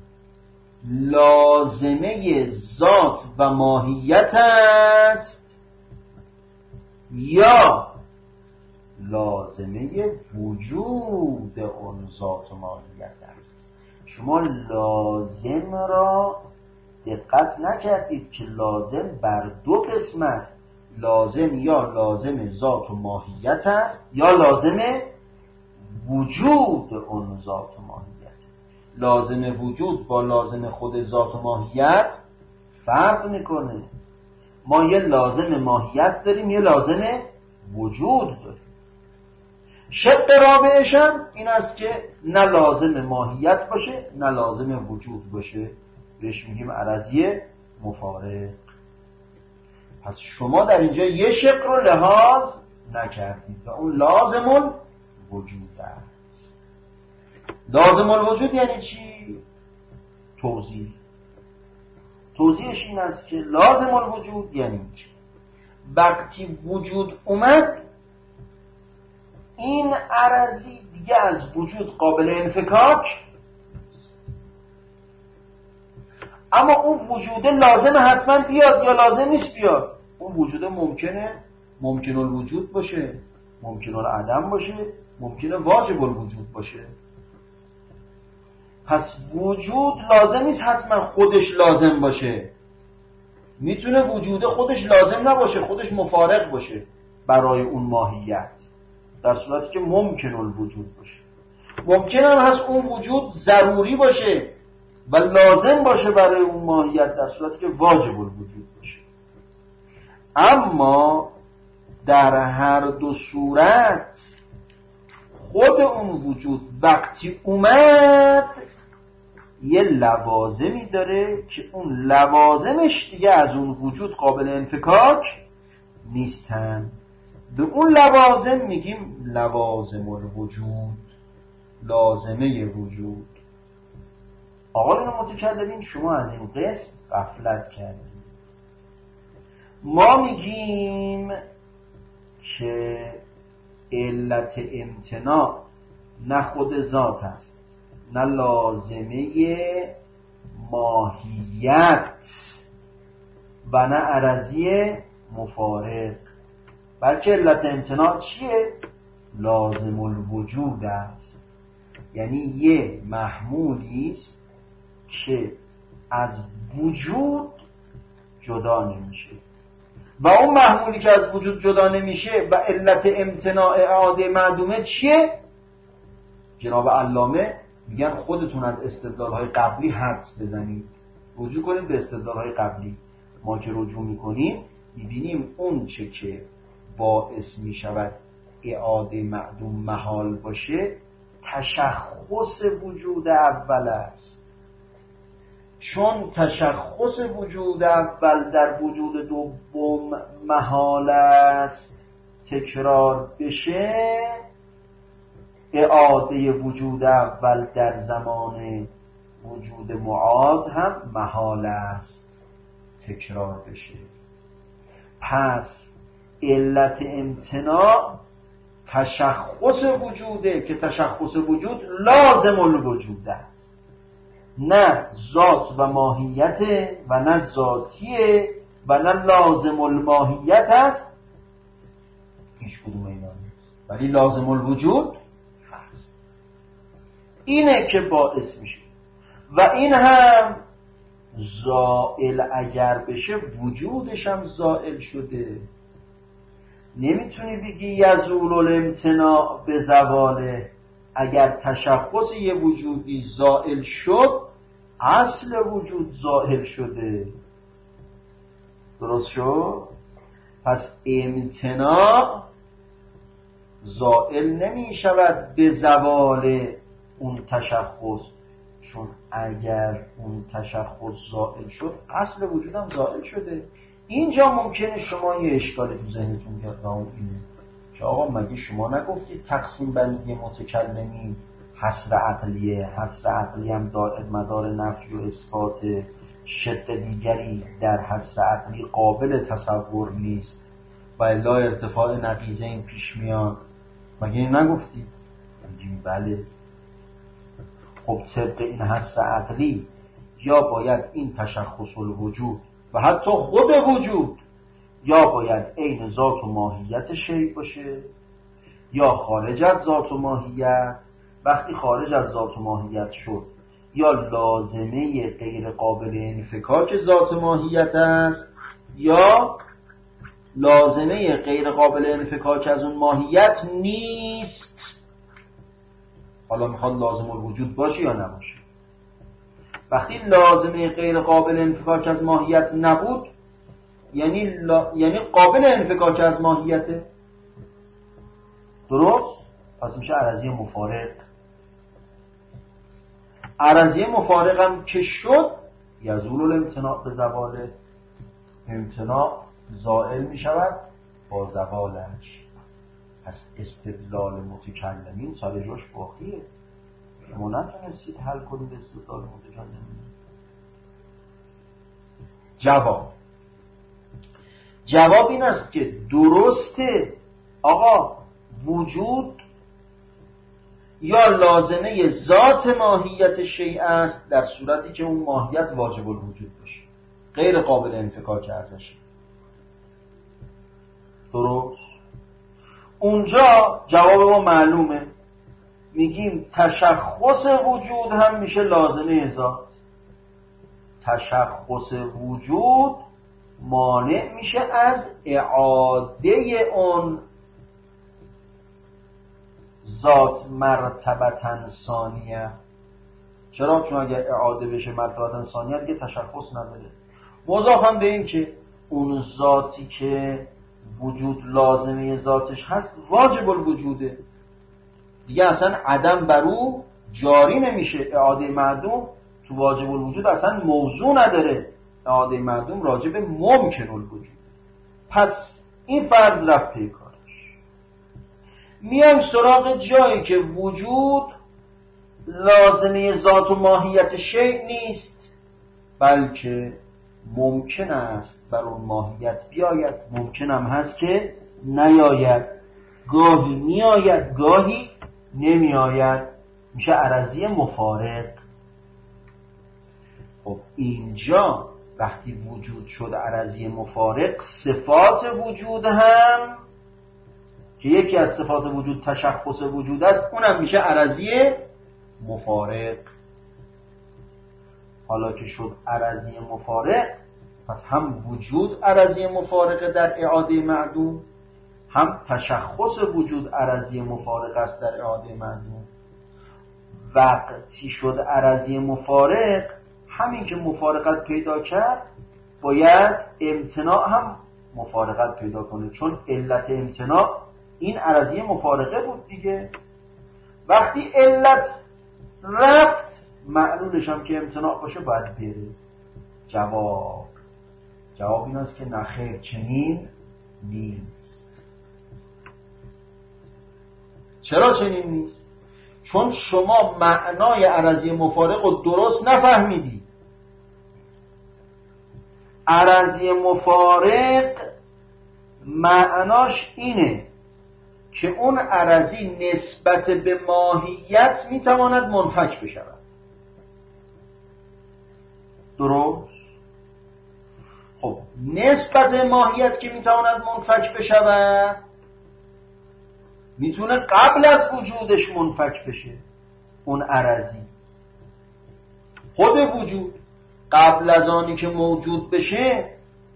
لازمه ذات و ماهیت است یا لازمه وجود اون ذات و ماهیت است. شما لازم را دقت نکردید که لازم بر دو قسم است: لازم یا لازم ذات و ماهیت است یا لازم وجود اون ذات و ماهیت. لازم وجود با لازم خود ذات و ماهیت فرق میکنه. ما یه لازم ماهیت داریم، یه لازم وجود داریم. شق رابعش هم این است که نه لازم ماهیت باشه نه لازم وجود باشه، بهش میگیم عرضی مفارق. پس شما در اینجا یه شق رو لحاظ نکردید و اون لازم الوجود است. لازم الوجود یعنی چی؟ توضیح. توضیحش این است که لازم الوجود یعنی چی؟ وقتی وجود اومد، این عرضی دیگه از وجود قابل انفکاک، اما اون وجود لازم حتما بیاد یا لازم نیست بیاد. اون وجود ممکنه ممکن الوجود باشه، ممکن العدم باشه، ممکنه واجب الوجود باشه. پس وجود لازم نیست حتما خودش لازم باشه، میتونه وجود خودش لازم نباشه، خودش مفارق باشه برای اون ماهیت، در صورتی که ممکن الوجود باشه. ممکن هم هست اون وجود ضروری باشه و لازم باشه برای اون ماهیت، در صورتی که واجب الوجود باشه. اما در هر دو صورت خود اون وجود وقتی اومد یه لوازمی داره که اون لوازمش دیگه از اون وجود قابل انفکاک نیستن. به اون لوازم میگیم لوازم الوجود، لازمه وجود. آقایون متکلمین شما از این قسم غفلت کردید. ما میگیم که علت امتناع نه خود ذات است، نه لازمه ماهیت و نه عرضی مفارق، بلکه علت امتناع چیه؟ لازم الوجود است. یعنی یه محمولی است که از وجود جدا نمیشه و اون محمولی که از وجود جدا نمیشه و علت امتناع اعاده معدومه چیه؟ جناب علامه میگن خودتون از استدلال‌های قبلی حدس بزنید، رجوع کنید به استدلال‌های قبلی. ما که رجوع میکنیم میبینیم اون چه که باعث میشود اعاده معدوم محال باشه تشخص وجود اول است. چون تشخص وجود اول در وجود دوم محال است تکرار بشه، اعاده وجود اول در زمان وجود معاد هم محال است تکرار بشه. پس علت امتناع تشخص وجوده که تشخص وجود لازم الوجود است، نه ذات و ماهیت و نه ذاتیه و نه لازم الماهیت است، هیچ کدوم اینا نیست، ولی لازم الوجود هست. اینه که باعث میشه و این هم زائل اگر بشه وجودش هم زائل شده. نمیتونی بگی یزول الامتناع به زواله. اگر تشخص یه وجودی زائل شد اصل وجود زائل شده. درست شد؟ پس امتناع زائل نمی شود به زوال اون تشخص، چون اگر اون تشخص زائل شد اصل وجودم زائل شده. اینجا ممکنه شما یه اشکال تو ذهنتون بیاد و اون اینه که آقا مگه شما نگفتید تقسیم بندی متکلمین حصر عقلیه؟ حصر عقلی هم دائر مدار نفی و اثبات، شق دیگری در حصر عقلی قابل تصور نیست و الا ارتفاع نقیضه این پیش میاد. مگه این نگفتید؟ میگیم بله. خب طبق این حصر عقلی یا باید این تشخص الوجود و حتی خود وجود یا باید عین ذات و ماهیت شیء باشه یا خارج از ذات و ماهیت. وقتی خارج از ذات و ماهیت شد یا لازمه غیر قابل انفکاک ذات و ماهیت است یا لازمه غیر قابل انفکاک از اون ماهیت نیست. حالا میخواد لازم الوجود باشه یا نباشه. وقتی لازمه غیر قابل انفکاک از ماهیت نبود یعنی لا... یعنی قابل انفکاک از ماهیته. درست؟ پس میشه عرضی مفارق. عرضی مفارق هم که شد یزول الامتناع به زواله، امتناع زائل میشود با زوالش. پس استدلال متکلمین سال جوش باقیه. شما نتونستید حل کنید استدلال متکلمین. جواب جواب این است که درسته آقا وجود یا لازمه ذات ماهیت شیء است در صورتی که اون ماهیت واجب الوجود باشه، غیر قابل انفکاک ازش. درست؟ اونجا جواب ما معلومه، میگیم تشخص وجود هم میشه لازمه ذات. تشخص وجود مانع میشه از اعاده اون ذات مرتبتاً ثانیه. چرا؟ چون اگر اعاده بشه مرتبتاً ثانیه دیگه تشخص نداره. مضافاً به این که اون ذاتی که وجود لازمه ذاتش هست واجب الوجوده دیگه، اصلا عدم بر او جاری نمیشه. اعاده معدوم تو واجب الوجود اصلا موضوع نداره، اعاده معدوم راجع به ممکن الوجود. پس این فرض رفت پی کارش. میایم سراغ جایی که وجود لازمه ذات و ماهیت شیء نیست، بلکه ممکن است بر اون ماهیت بیاید، ممکن هم هست که نیاید، گاهی میآید گاهی نمی آید، میشه عرضی مفارق. خب اینجا وقتی وجود شد عرضی مفارق، صفات وجود هم که یکی از صفات وجود تشخص وجود است اونم میشه عرضی مفارق. حالا که شد عرضی مفارق، پس هم وجود عرضی مفارقه در اعاده معدوم، هم تشخص وجود عرضی مفارق است در اعاده معدوم. وقتی شد عرضی مفارق، همین که مفارقت پیدا کرد باید امتناع هم مفارقت پیدا کنه، چون علت امتناع این عرضی مفارقه بود دیگه. وقتی علت رفت معلولش هم که امتناع باشه باید بره. جواب جواب این است که نخیر، چنین نیست. چرا چنین نیست؟ چون شما معنای عرضی مفارق رو درست نفهمیدی. عرضی مفارق معناش اینه که اون عرضی نسبت به ماهیت میتواند منفک بشود. درست؟ خب نسبت ماهیت که میتواند منفک بشود، میتونه قبل از وجودش منفک بشه. اون عرضی خود وجود قبل از آنی که موجود بشه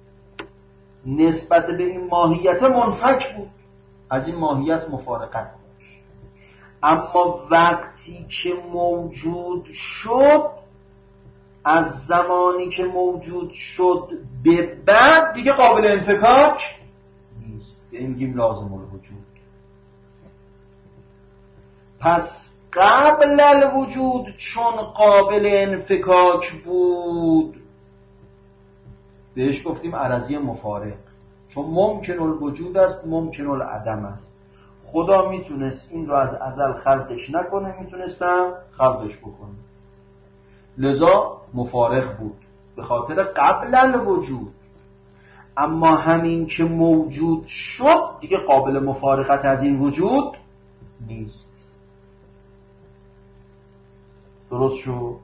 نسبت به این ماهیت منفک بود، از این ماهیت مفارقت داشت. اما وقتی که موجود شد، از زمانی که موجود شد به بعد دیگه قابل انفکاک نیست، یعنی میگیم لازم الوجود. پس قبل الوجود چون قابل انفکاک بود بهش گفتیم عرضی مفارق، چون ممکن الوجود است ممکن العدم است. خدا میتونست این رو از ازل خلقش نکنه، میتونستم خلقش بکنه، لذا مفارق بود به خاطر قبل الوجود. اما همین که موجود شد دیگه قابل مفارقت از این وجود نیست. درست شد؟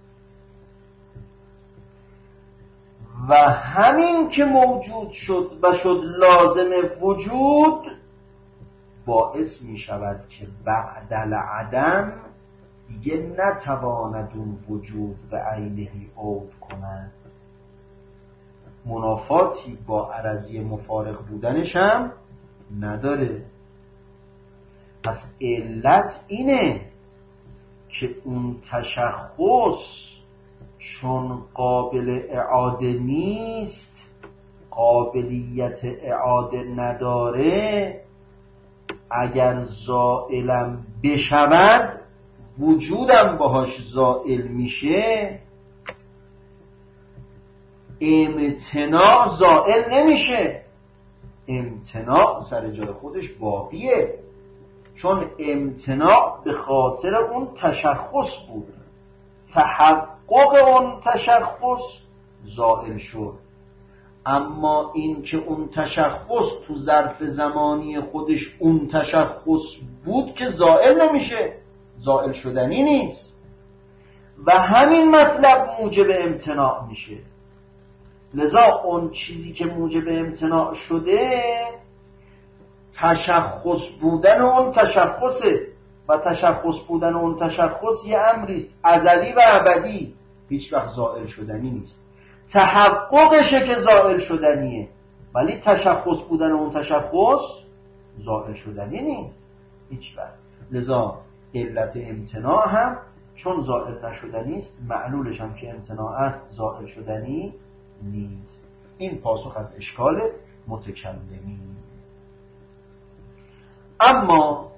و همین که موجود شد و شد لازم وجود باعث می شود که بعد العدم دیگه نتواند اون وجود به عینهی عود کند. منافاتی با عرضی مفارق بودنش هم نداره. پس علت اینه که اون تشخص چون قابل اعاده نیست، قابلیت اعاده نداره، اگر زائلم بشود وجودم باهاش زائل میشه، امتناع زائل نمیشه. امتناع سر جای خودش باقیه، چون امتناع به خاطر اون تشخص بود. تحقق اون تشخص زائل شد. اما این که اون تشخص تو ظرف زمانی خودش اون تشخص بود که زائل نمیشه، زائل شدنی نیست. و همین مطلب موجب امتناع میشه. لذا اون چیزی که موجب امتناع شده تشخص بودن اون تشخصه و تشخص بودن اون تشخص یه امری است ازلی و ابدی، هیچ وقت زائل شدنی نیست. تحققشه که زائل شدنیه، ولی تشخص بودن اون تشخص زائل شدنی نیست هیچ وقت. لذا علت امتناع هم چون زائل نشدنی است، معلولش هم که امتناع است زائل شدنی نیست. این پاسخ از اشکال متکلمی. اما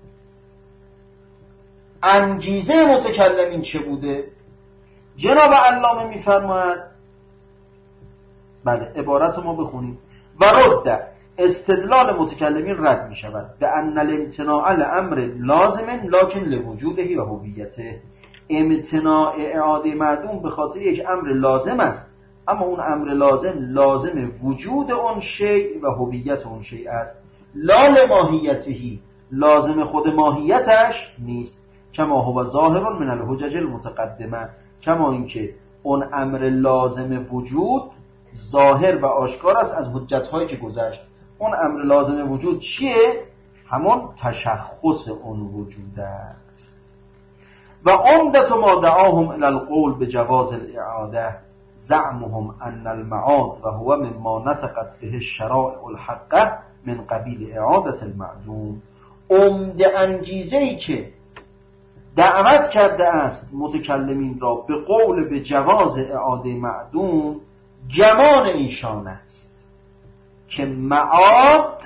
انگیزه متکلمین چه بوده؟ جناب علامه میفرماید، بله عبارت ما بخونیم، و رد استدلال متکلمین رد می شود به ان الامتناع الامر لازم لکن لوجوده و هویته. امتناع اعاده معدوم به خاطر یک امر لازم است، اما اون امر لازم لازم وجود اون شیء و هویت اون شیء است، لا لماهیته، لازم خود ماهیتش نیست. کما هو ظاهر من الحجج المتقدمه، کما اینکه اون امر لازم وجود ظاهر و آشکار است از حجت‌هایی که گذشت. اون امر لازم وجود چیه؟ همون تشخص اون وجود است. و عمدت ما دعاهم الی القول بجواز الاعاده زعمهم ان المعاد و هو مما نطقت به الشرائع الحقه من قبیل اعاده المعدوم. عمده انگیزه‌ای که دعوت کرده است متکلمین را به قول به جواز اعاده معدوم، گمان ایشان است که معاد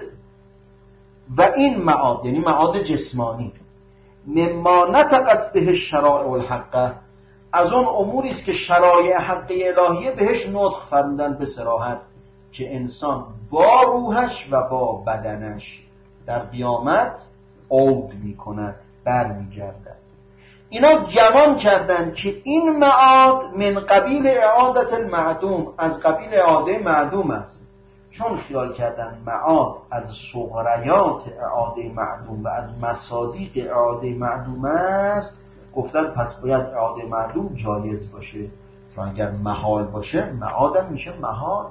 و این معاد یعنی معاد جسمانی مما نطقت به الشرائع الحقه، از اون اموری است که شرایع حق الهیه بهش نطق فرمودن به صراحت، که انسان با روحش و با بدنش در قیامت عود میکند، برمیگردد. اینا گمان کردن که این معاد من قبیل اعادت المعدوم، از قبیل اعاده معدوم است. چون خیال کردن معاد از صغریات اعاده معدوم و از مصادیق اعاده معدوم است، گفتن پس باید اعاده معدوم جایز باشه، چون اگر محال باشه معادم میشه محال،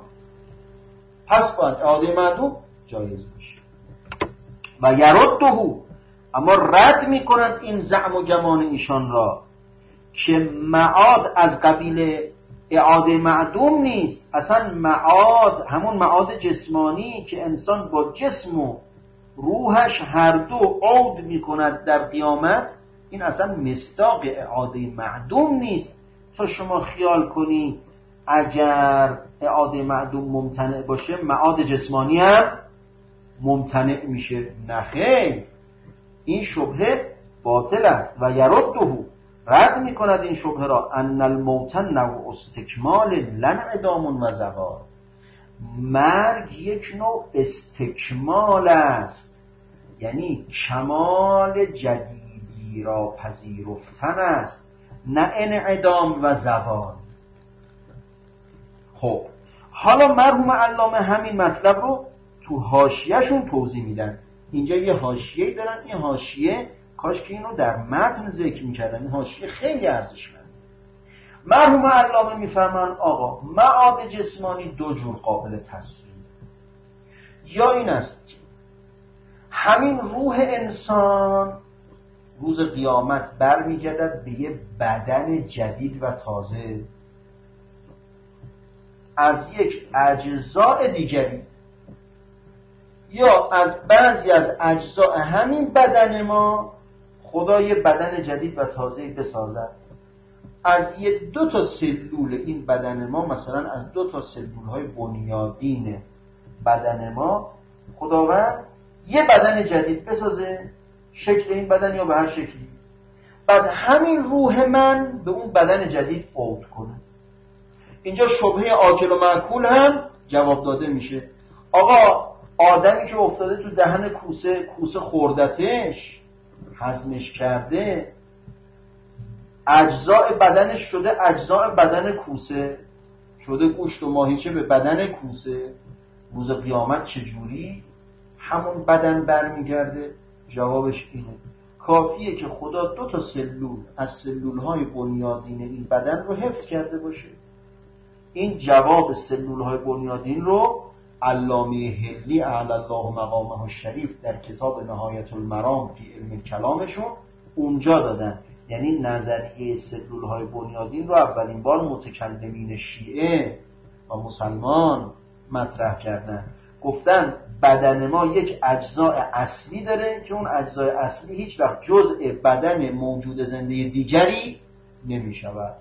پس باید اعاده معدوم جایز باشه. و یردهو، اما رد میکنند این زعم و گمان ایشان را که معاد از قبیل اعاده معدوم نیست. اصلا معاد همون معاد جسمانی که انسان با جسم و روحش هر دو عود میکند در قیامت، این اصلا مصداق اعاده معدوم نیست. تا شما خیال کنی اگر اعاده معدوم ممتنع باشه معاد جسمانی هم ممتنع میشه، نخیر، این شبهه باطل است. و یردهو، رد میکند این شبهه را، ان الموت نوع استکمال لن ادام و زوال، مرگ یک نوع استکمال است، یعنی کمال جدیدی را پذیرفتن است، نه انعدام و زوال. خب حالا مرحوم علامه همین مطلب رو تو حاشیه‌شون توضیح میدن. اینجا یه حاشیه‌ای دارن، این حاشیه کاش که اینو در متن ذکر میکردن، این حاشیه خیلی ارزشمنده. مرحوم علامه میفرمان آقا معاد جسمانی دو جور قابل تصویر، یا این است که همین روح انسان روز قیامت برمیگردد به یه بدن جدید و تازه از یک اجزاء دیگری، یا از بعضی از اجزاء همین بدن ما خدا یه بدن جدید و تازه بسازد. از یه دو تا سلول این بدن ما، مثلا از دو تا سلول های بنیادین بدن ما خداوند یه بدن جدید بسازه، شکل این بدن یا به هر شکلی، بعد همین روح من به اون بدن جدید عود کنه. اینجا شبهه آکل و مأکول هم جواب داده میشه. آقا آدمی که افتاده تو دهن کوسه، کوسه خوردتش، هضمش کرده، اجزاء بدنش شده اجزاء بدن کوسه، شده گوشت و ماهیچه به بدن کوسه، روز قیامت چجوری همون بدن برمیگرده؟ جوابش اینه، کافیه که خدا دو تا سلول از سلول‌های بنیادین این بدن رو حفظ کرده باشه. این جواب سلول‌های بنیادین رو علامه هلی اعلی الله مقامه الشریف در کتاب نهایت المرام فی علم کلامشون اونجا دادن. یعنی نظریه سلولهای بنیادین رو اولین بار متکلمین شیعه و مسلمان مطرح کردن. گفتن بدن ما یک اجزای اصلی داره که اون اجزای اصلی هیچ وقت جزء بدن موجود زنده دیگری نمی شود.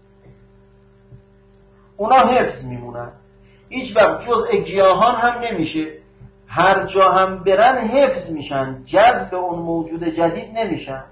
اونا حفظ میمونن، هیچ وقت جزء گیاهان هم نمیشه. هر جا هم برن حفظ میشن، جذب اون موجود جدید نمیشن.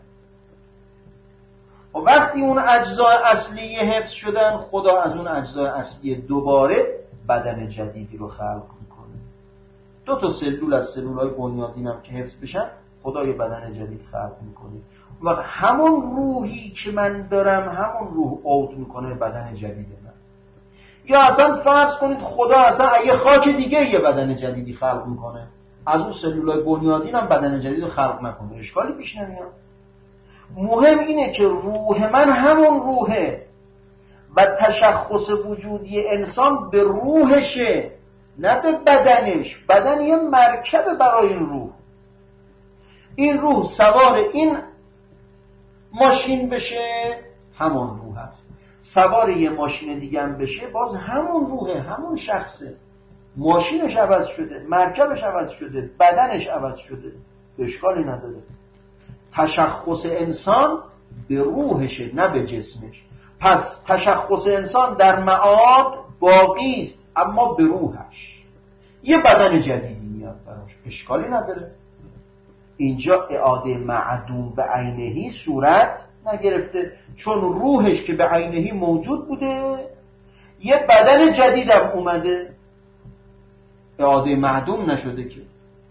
و وقتی اون اجزای اصلی حفظ شدن، خدا از اون اجزای اصلی دوباره بدن جدیدی رو خلق میکنه. دو تا سلول از سلولهای بنیادین هم که حفظ بشن، خدا یه بدن جدید خلق میکنه. و همون روحی که من دارم، همون روح عود میکنه بدن جدید من. یا اصلا فرض کنید خدا اصلا یه خاک دیگه یه بدن جدیدی خلق میکنه، از اون سلولهای بنیادین هم بدن جدید خلق نکنه، اشکالی پیش نمیاد. مهم اینه که روح من همون روحه و تشخص وجودی انسان به روحشه، نه به بدنش. بدن یه مرکب برای این روح. این روح سوار این ماشین بشه، همون روح هست. سوار یه ماشین دیگه هم بشه، باز همون روحه، همون شخصه. ماشینش عوض شده، مرکبش عوض شده، بدنش عوض شده، اشکالی نداره. تشخص انسان به روحشه، نه به جسمش. پس تشخص انسان در معاد باقی است، اما به روحش یه بدن جدیدی میاد براش، اشکالی نداره. اینجا اعاده معدوم به عینهی صورت نگرفته، چون روحش که به عینهی موجود بوده، یه بدن جدیدم اومده، اعاده معدوم نشده که.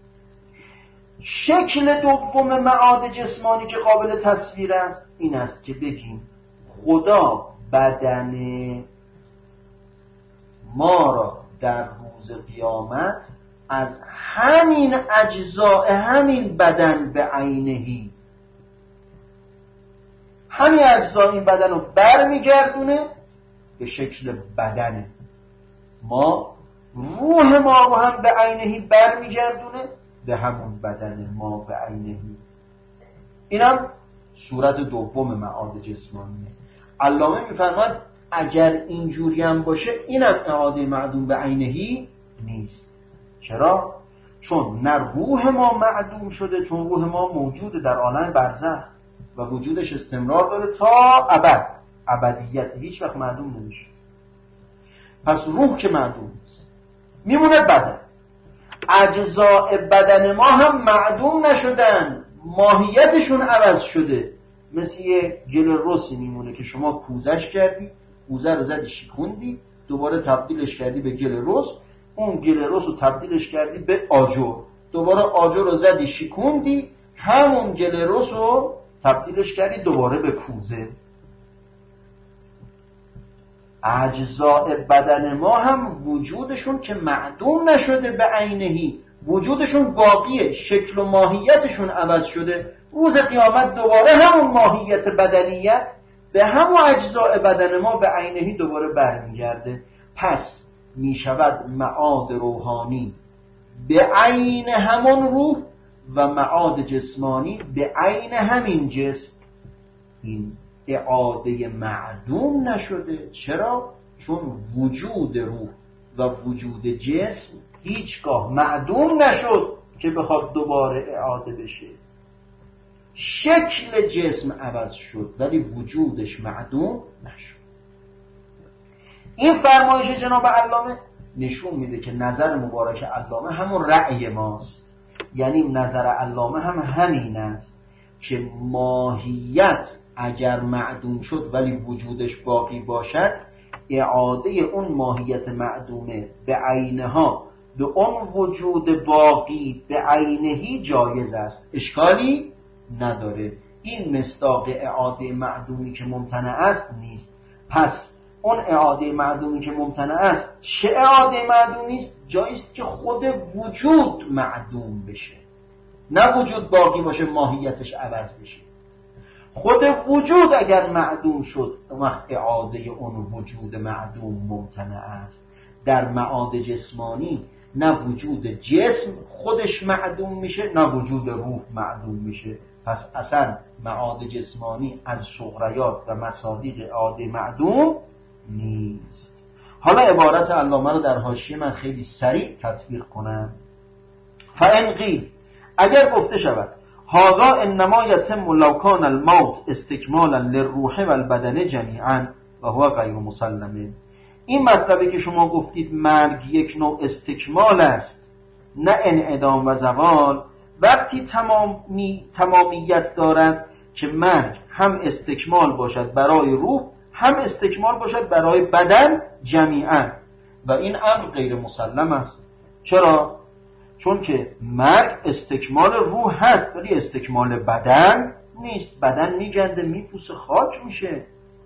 شکل دوم معاد جسمانی که قابل تصویر است این است که بگیم خدا بدن ما را در روز قیامت از همین اجزاء همین بدن به عینهی، همین اجزاء این بدن رو برمیگردونه به شکل بدن ما. روح ما رو هم به عینهی برمیگردونه به همون بدن ما به عینهی. اینم صورت دوم معاد جسمانیه. علامه میفرماید اگر اینجوری هم باشه، اینم اعاده معدوم به عینهی نیست. چرا؟ چون نه روح ما معدوم شده، چون روح ما موجوده در عالم برزخ و وجودش استمرار داره تا ابد، ابدیت، هیچ وقت معدوم نمیشه. پس روح که معدوم نیست، میمونه بدن. اجزاء بدن ما هم معدوم نشدن، ماهیتشون عوض شده. مثل یه گل رسی میمونه که شما کوزش کردی، کوزه رو زدی شکوندی، دوباره تبدیلش کردی به گل رس، اون گل رس رو تبدیلش کردی به آجر، دوباره آجر رو زدی شکوندی، همون گل رس رو تبدیلش کردی دوباره به کوزه. اجزاء بدن ما هم وجودشون که معدوم نشده به عینهی، وجودشون باقیه، شکل و ماهیتشون عوض شده. روز قیامت دوباره همون ماهیت بدنیت به همون اجزاء بدن ما به عینهی دوباره برمیگرده. پس میشود معاد روحانی به عین همون روح و معاد جسمانی به عین همین جسم. این اعاده معدوم نشده. چرا؟ چون وجود روح و وجود جسم هیچگاه معدوم نشد که بخواد دوباره اعاده بشه. شکل جسم عوض شد ولی وجودش معدوم نشد. این فرمایش جناب علامه نشون میده که نظر مبارک علامه همون رأی ماست. یعنی نظر علامه هم همین است که ماهیت اگر معدوم شد ولی وجودش باقی باشد، اعاده اون ماهیت معدومه به عینها به اون وجود باقی به عینهی جایز است، اشکالی نداره. این مصداق اعاده معدومی که ممتنع است نیست. پس اون اعاده معدومی که ممتنع است چه اعاده معدومی است؟ جاییست که خود وجود معدوم بشه، نه وجود باقی باشه ماهیتش عوض بشه. خود وجود اگر معدوم شد، اون وقت اعاده اون وجود معدوم ممتنع است. در معاد جسمانی نه وجود جسم خودش معدوم میشه نه وجود روح معدوم میشه. پس اصلا معاد جسمانی از صغریات و مصادیق اعاده معدوم نیست. حالا عبارت علامه رو در حاشیه من خیلی سریع تطبیق کنم. فإن قیل، اگر گفته شود هذا انما یتم لو کان الموت استکمالا للروح و البدن جمیعا و هو غیر مسلم. این مطلبی که شما گفتید مرگ یک نوع استکمال است نه انعدام و زوال، وقتی تمامی تمامیت دارد که مرگ هم استکمال باشد برای روح هم استکمال باشد برای بدن جمیعا، و این امر غیر مسلم است. چرا؟ چون که مرگ استکمال روح هست ولی استکمال بدن نیست. بدن میگنده میپوسه خاک میشه،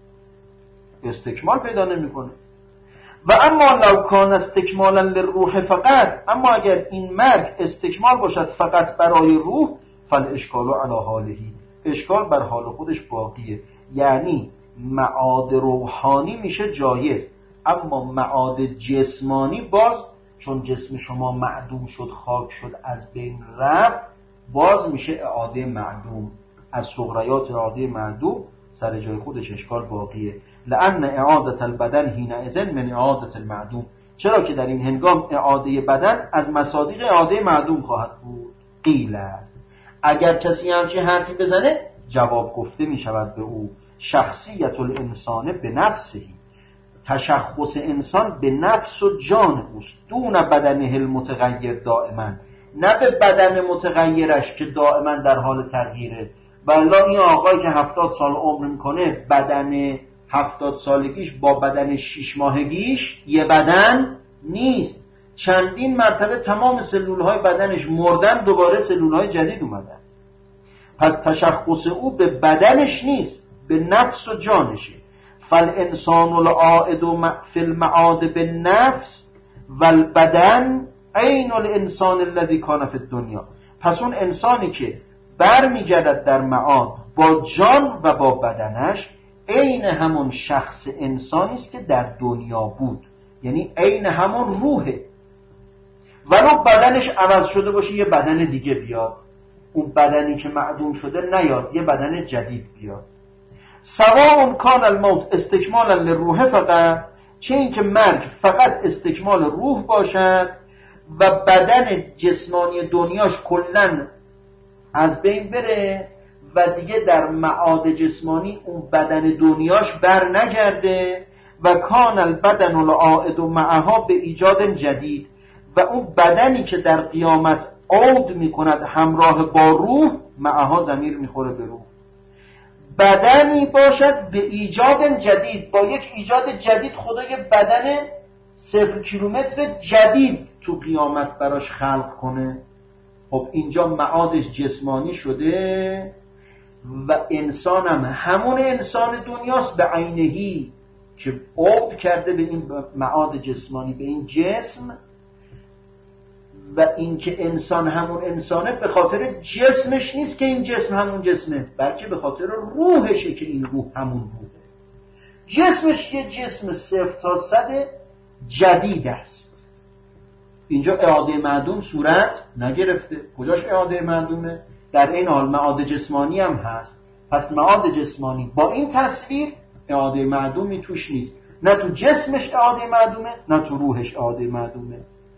استکمال پیدا نمیکنه. و اما لو کان استکمالا للروح فقط، اما اگر این مرگ استکمال باشد فقط برای روح، فالاشکال علی حاله، اشکال بر حال خودش باقیه. یعنی معاد روحانی میشه جایز، اما معاد جسمانی باز چون جسم شما معدوم شد خاک شد از بین رفت، باز میشه اعاده معدوم. از صغریات اعاده معدوم سر جای خودش اشکال باقیه. لأن اعادت البدن حینئذ من اعادت المعدوم، چرا که در این هنگام اعاده بدن از مصادیق اعاده معدوم خواهد بود. قیل، اگر کسی همچین حرفی بزنه جواب گفته می شود به او شخصیت الانسان به نفسه، تشخص انسان به نفس و جان اوست، دون بدنه المتغیر دائما، نه به بدن متغیرش که دائما در حال تغییره. بلا این آقایی که هفتاد سال عمر میکنه بدن هفتاد سالگیش با بدن شش ماهگیش یه بدن نیست، چندین مرتبه تمام سلولهای بدنش مردن دوباره سلولهای جدید اومدن. پس تشخص او به بدنش نیست، به نفس و جانشه. فالانسان العائد فی المعاد بالنفس والبدن عین الانسان الذی کان فی الدنیا. پس اون انسانی که برمیگردد در معاد با جان و با بدنش عین همون شخص انسانی است که در دنیا بود، یعنی عین همون روحه، ولو بدنش عوض شده باشه یه بدن دیگه بیاد، اون بدنی که معدوم شده نیاد، یه بدن جدید بیاد. سواء کان الموت استکمالا للروح فقط، چه این که مرگ فقط استکمال روح باشد و بدن جسمانی دنیاش کلن از بین بره و دیگه در معاد جسمانی اون بدن دنیاش بر نگرده، و کان البدن العائد معها به ایجاد جدید، و اون بدنی که در قیامت عود میکند همراه با روح، معها ضمیر میخوره به روح، بدنی باشد به ایجاد جدید، با یک ایجاد جدید خدا یه بدن صفر کیلومتر جدید تو قیامت براش خلق کنه. خب اینجا معادش جسمانی شده و انسان هم همون انسان دنیاست به عینهی که عود کرده به این معاد جسمانی، به این جسم، و اینکه انسان همون انسانه به خاطر جسمش نیست که این جسم همون جسمه، بلکه به خاطر روحشه که این روح همون روحه. جسمش یه جسم صفر تا صد جدید است. اینجا اعاده معدوم صورت نگرفته. کجاش اعاده معدومه؟ در این حال معاد جسمانی هم هست. پس معاد جسمانی با این تصویر اعاده معدومی توش نیست، نه تو جسمش اعاده معدومه نه تو روحش اعاده معدومه.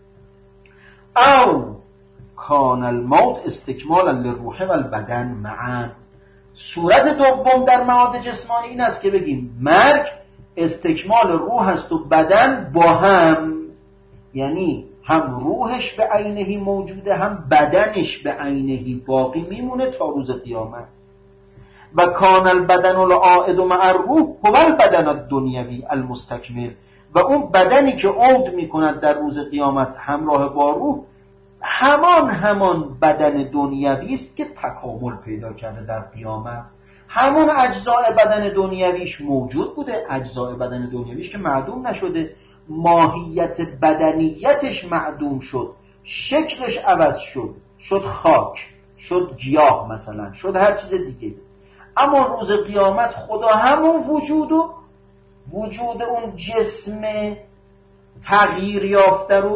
او کان الموت استکمالا للروح و البدن معا. صورت دوم در معاد جسمانی این است که بگیم مرگ استکمال روح است و بدن با هم، یعنی هم روحش به عینهی موجوده هم بدنش به عینهی باقی میمونه تا روز قیامت. و کان البدن العائد مع الروح هو البدن الدنیوی المستکمل، و اون بدنی که عود میکند در روز قیامت همراه با روح همان همان بدن دنیوی است که تکامل پیدا کرده در قیامت. همون اجزاء بدن دنیویش موجود بوده، اجزاء بدن دنیویش که معدوم نشده، ماهیت بدنیتش معدوم شد، شکلش عوض شد، شد خاک، شد گیاه مثلا، شد هر چیز دیگه. اما روز قیامت خدا همون وجود و وجود اون جسم تغییر یافته رو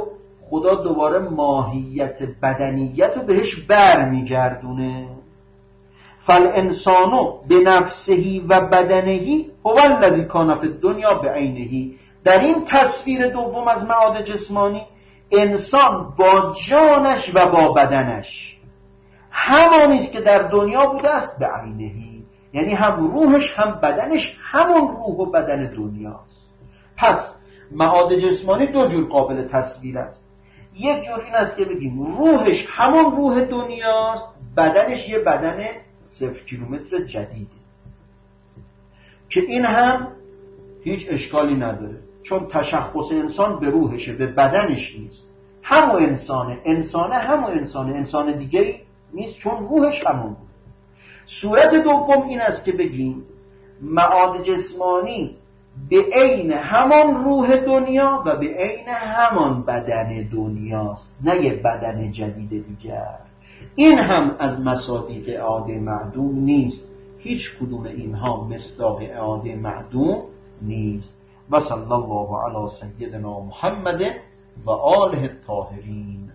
خدا دوباره ماهیت بدنیت رو بهش بر میگردونه. فالانسانو به نفسهی و بدنهی هو الذی کان فی الدنیا بعینهی. در این تصویر دوم از معاد جسمانی، انسان با جانش و با بدنش همانی است که در دنیا بوده است به عینهی، یعنی هم روحش هم بدنش همون روح و بدن دنیاست. پس معاد جسمانی دو جور قابل تصویر است. یک جور این است که بگیم روحش همون روح دنیاست، بدنش یه بدن صفر کیلومتر جدیده، که این هم هیچ اشکالی نداره، چون تشخص انسان به روحشه، به بدنش نیست. همو انسانه، انسانه همو انسانه، انسان دیگری نیست، چون روحش همون بود. صورت دوم این است که بگیم معاد جسمانی به عین همان روح دنیا و به عین همان بدن دنیاست، نه یه بدن جدید دیگر. این هم از مصادیق اعاده معدوم نیست، هیچ کدوم اینها مصداق اعاده معدوم نیست. و صلی الله علی سیدنا محمد و آله الطاهرین.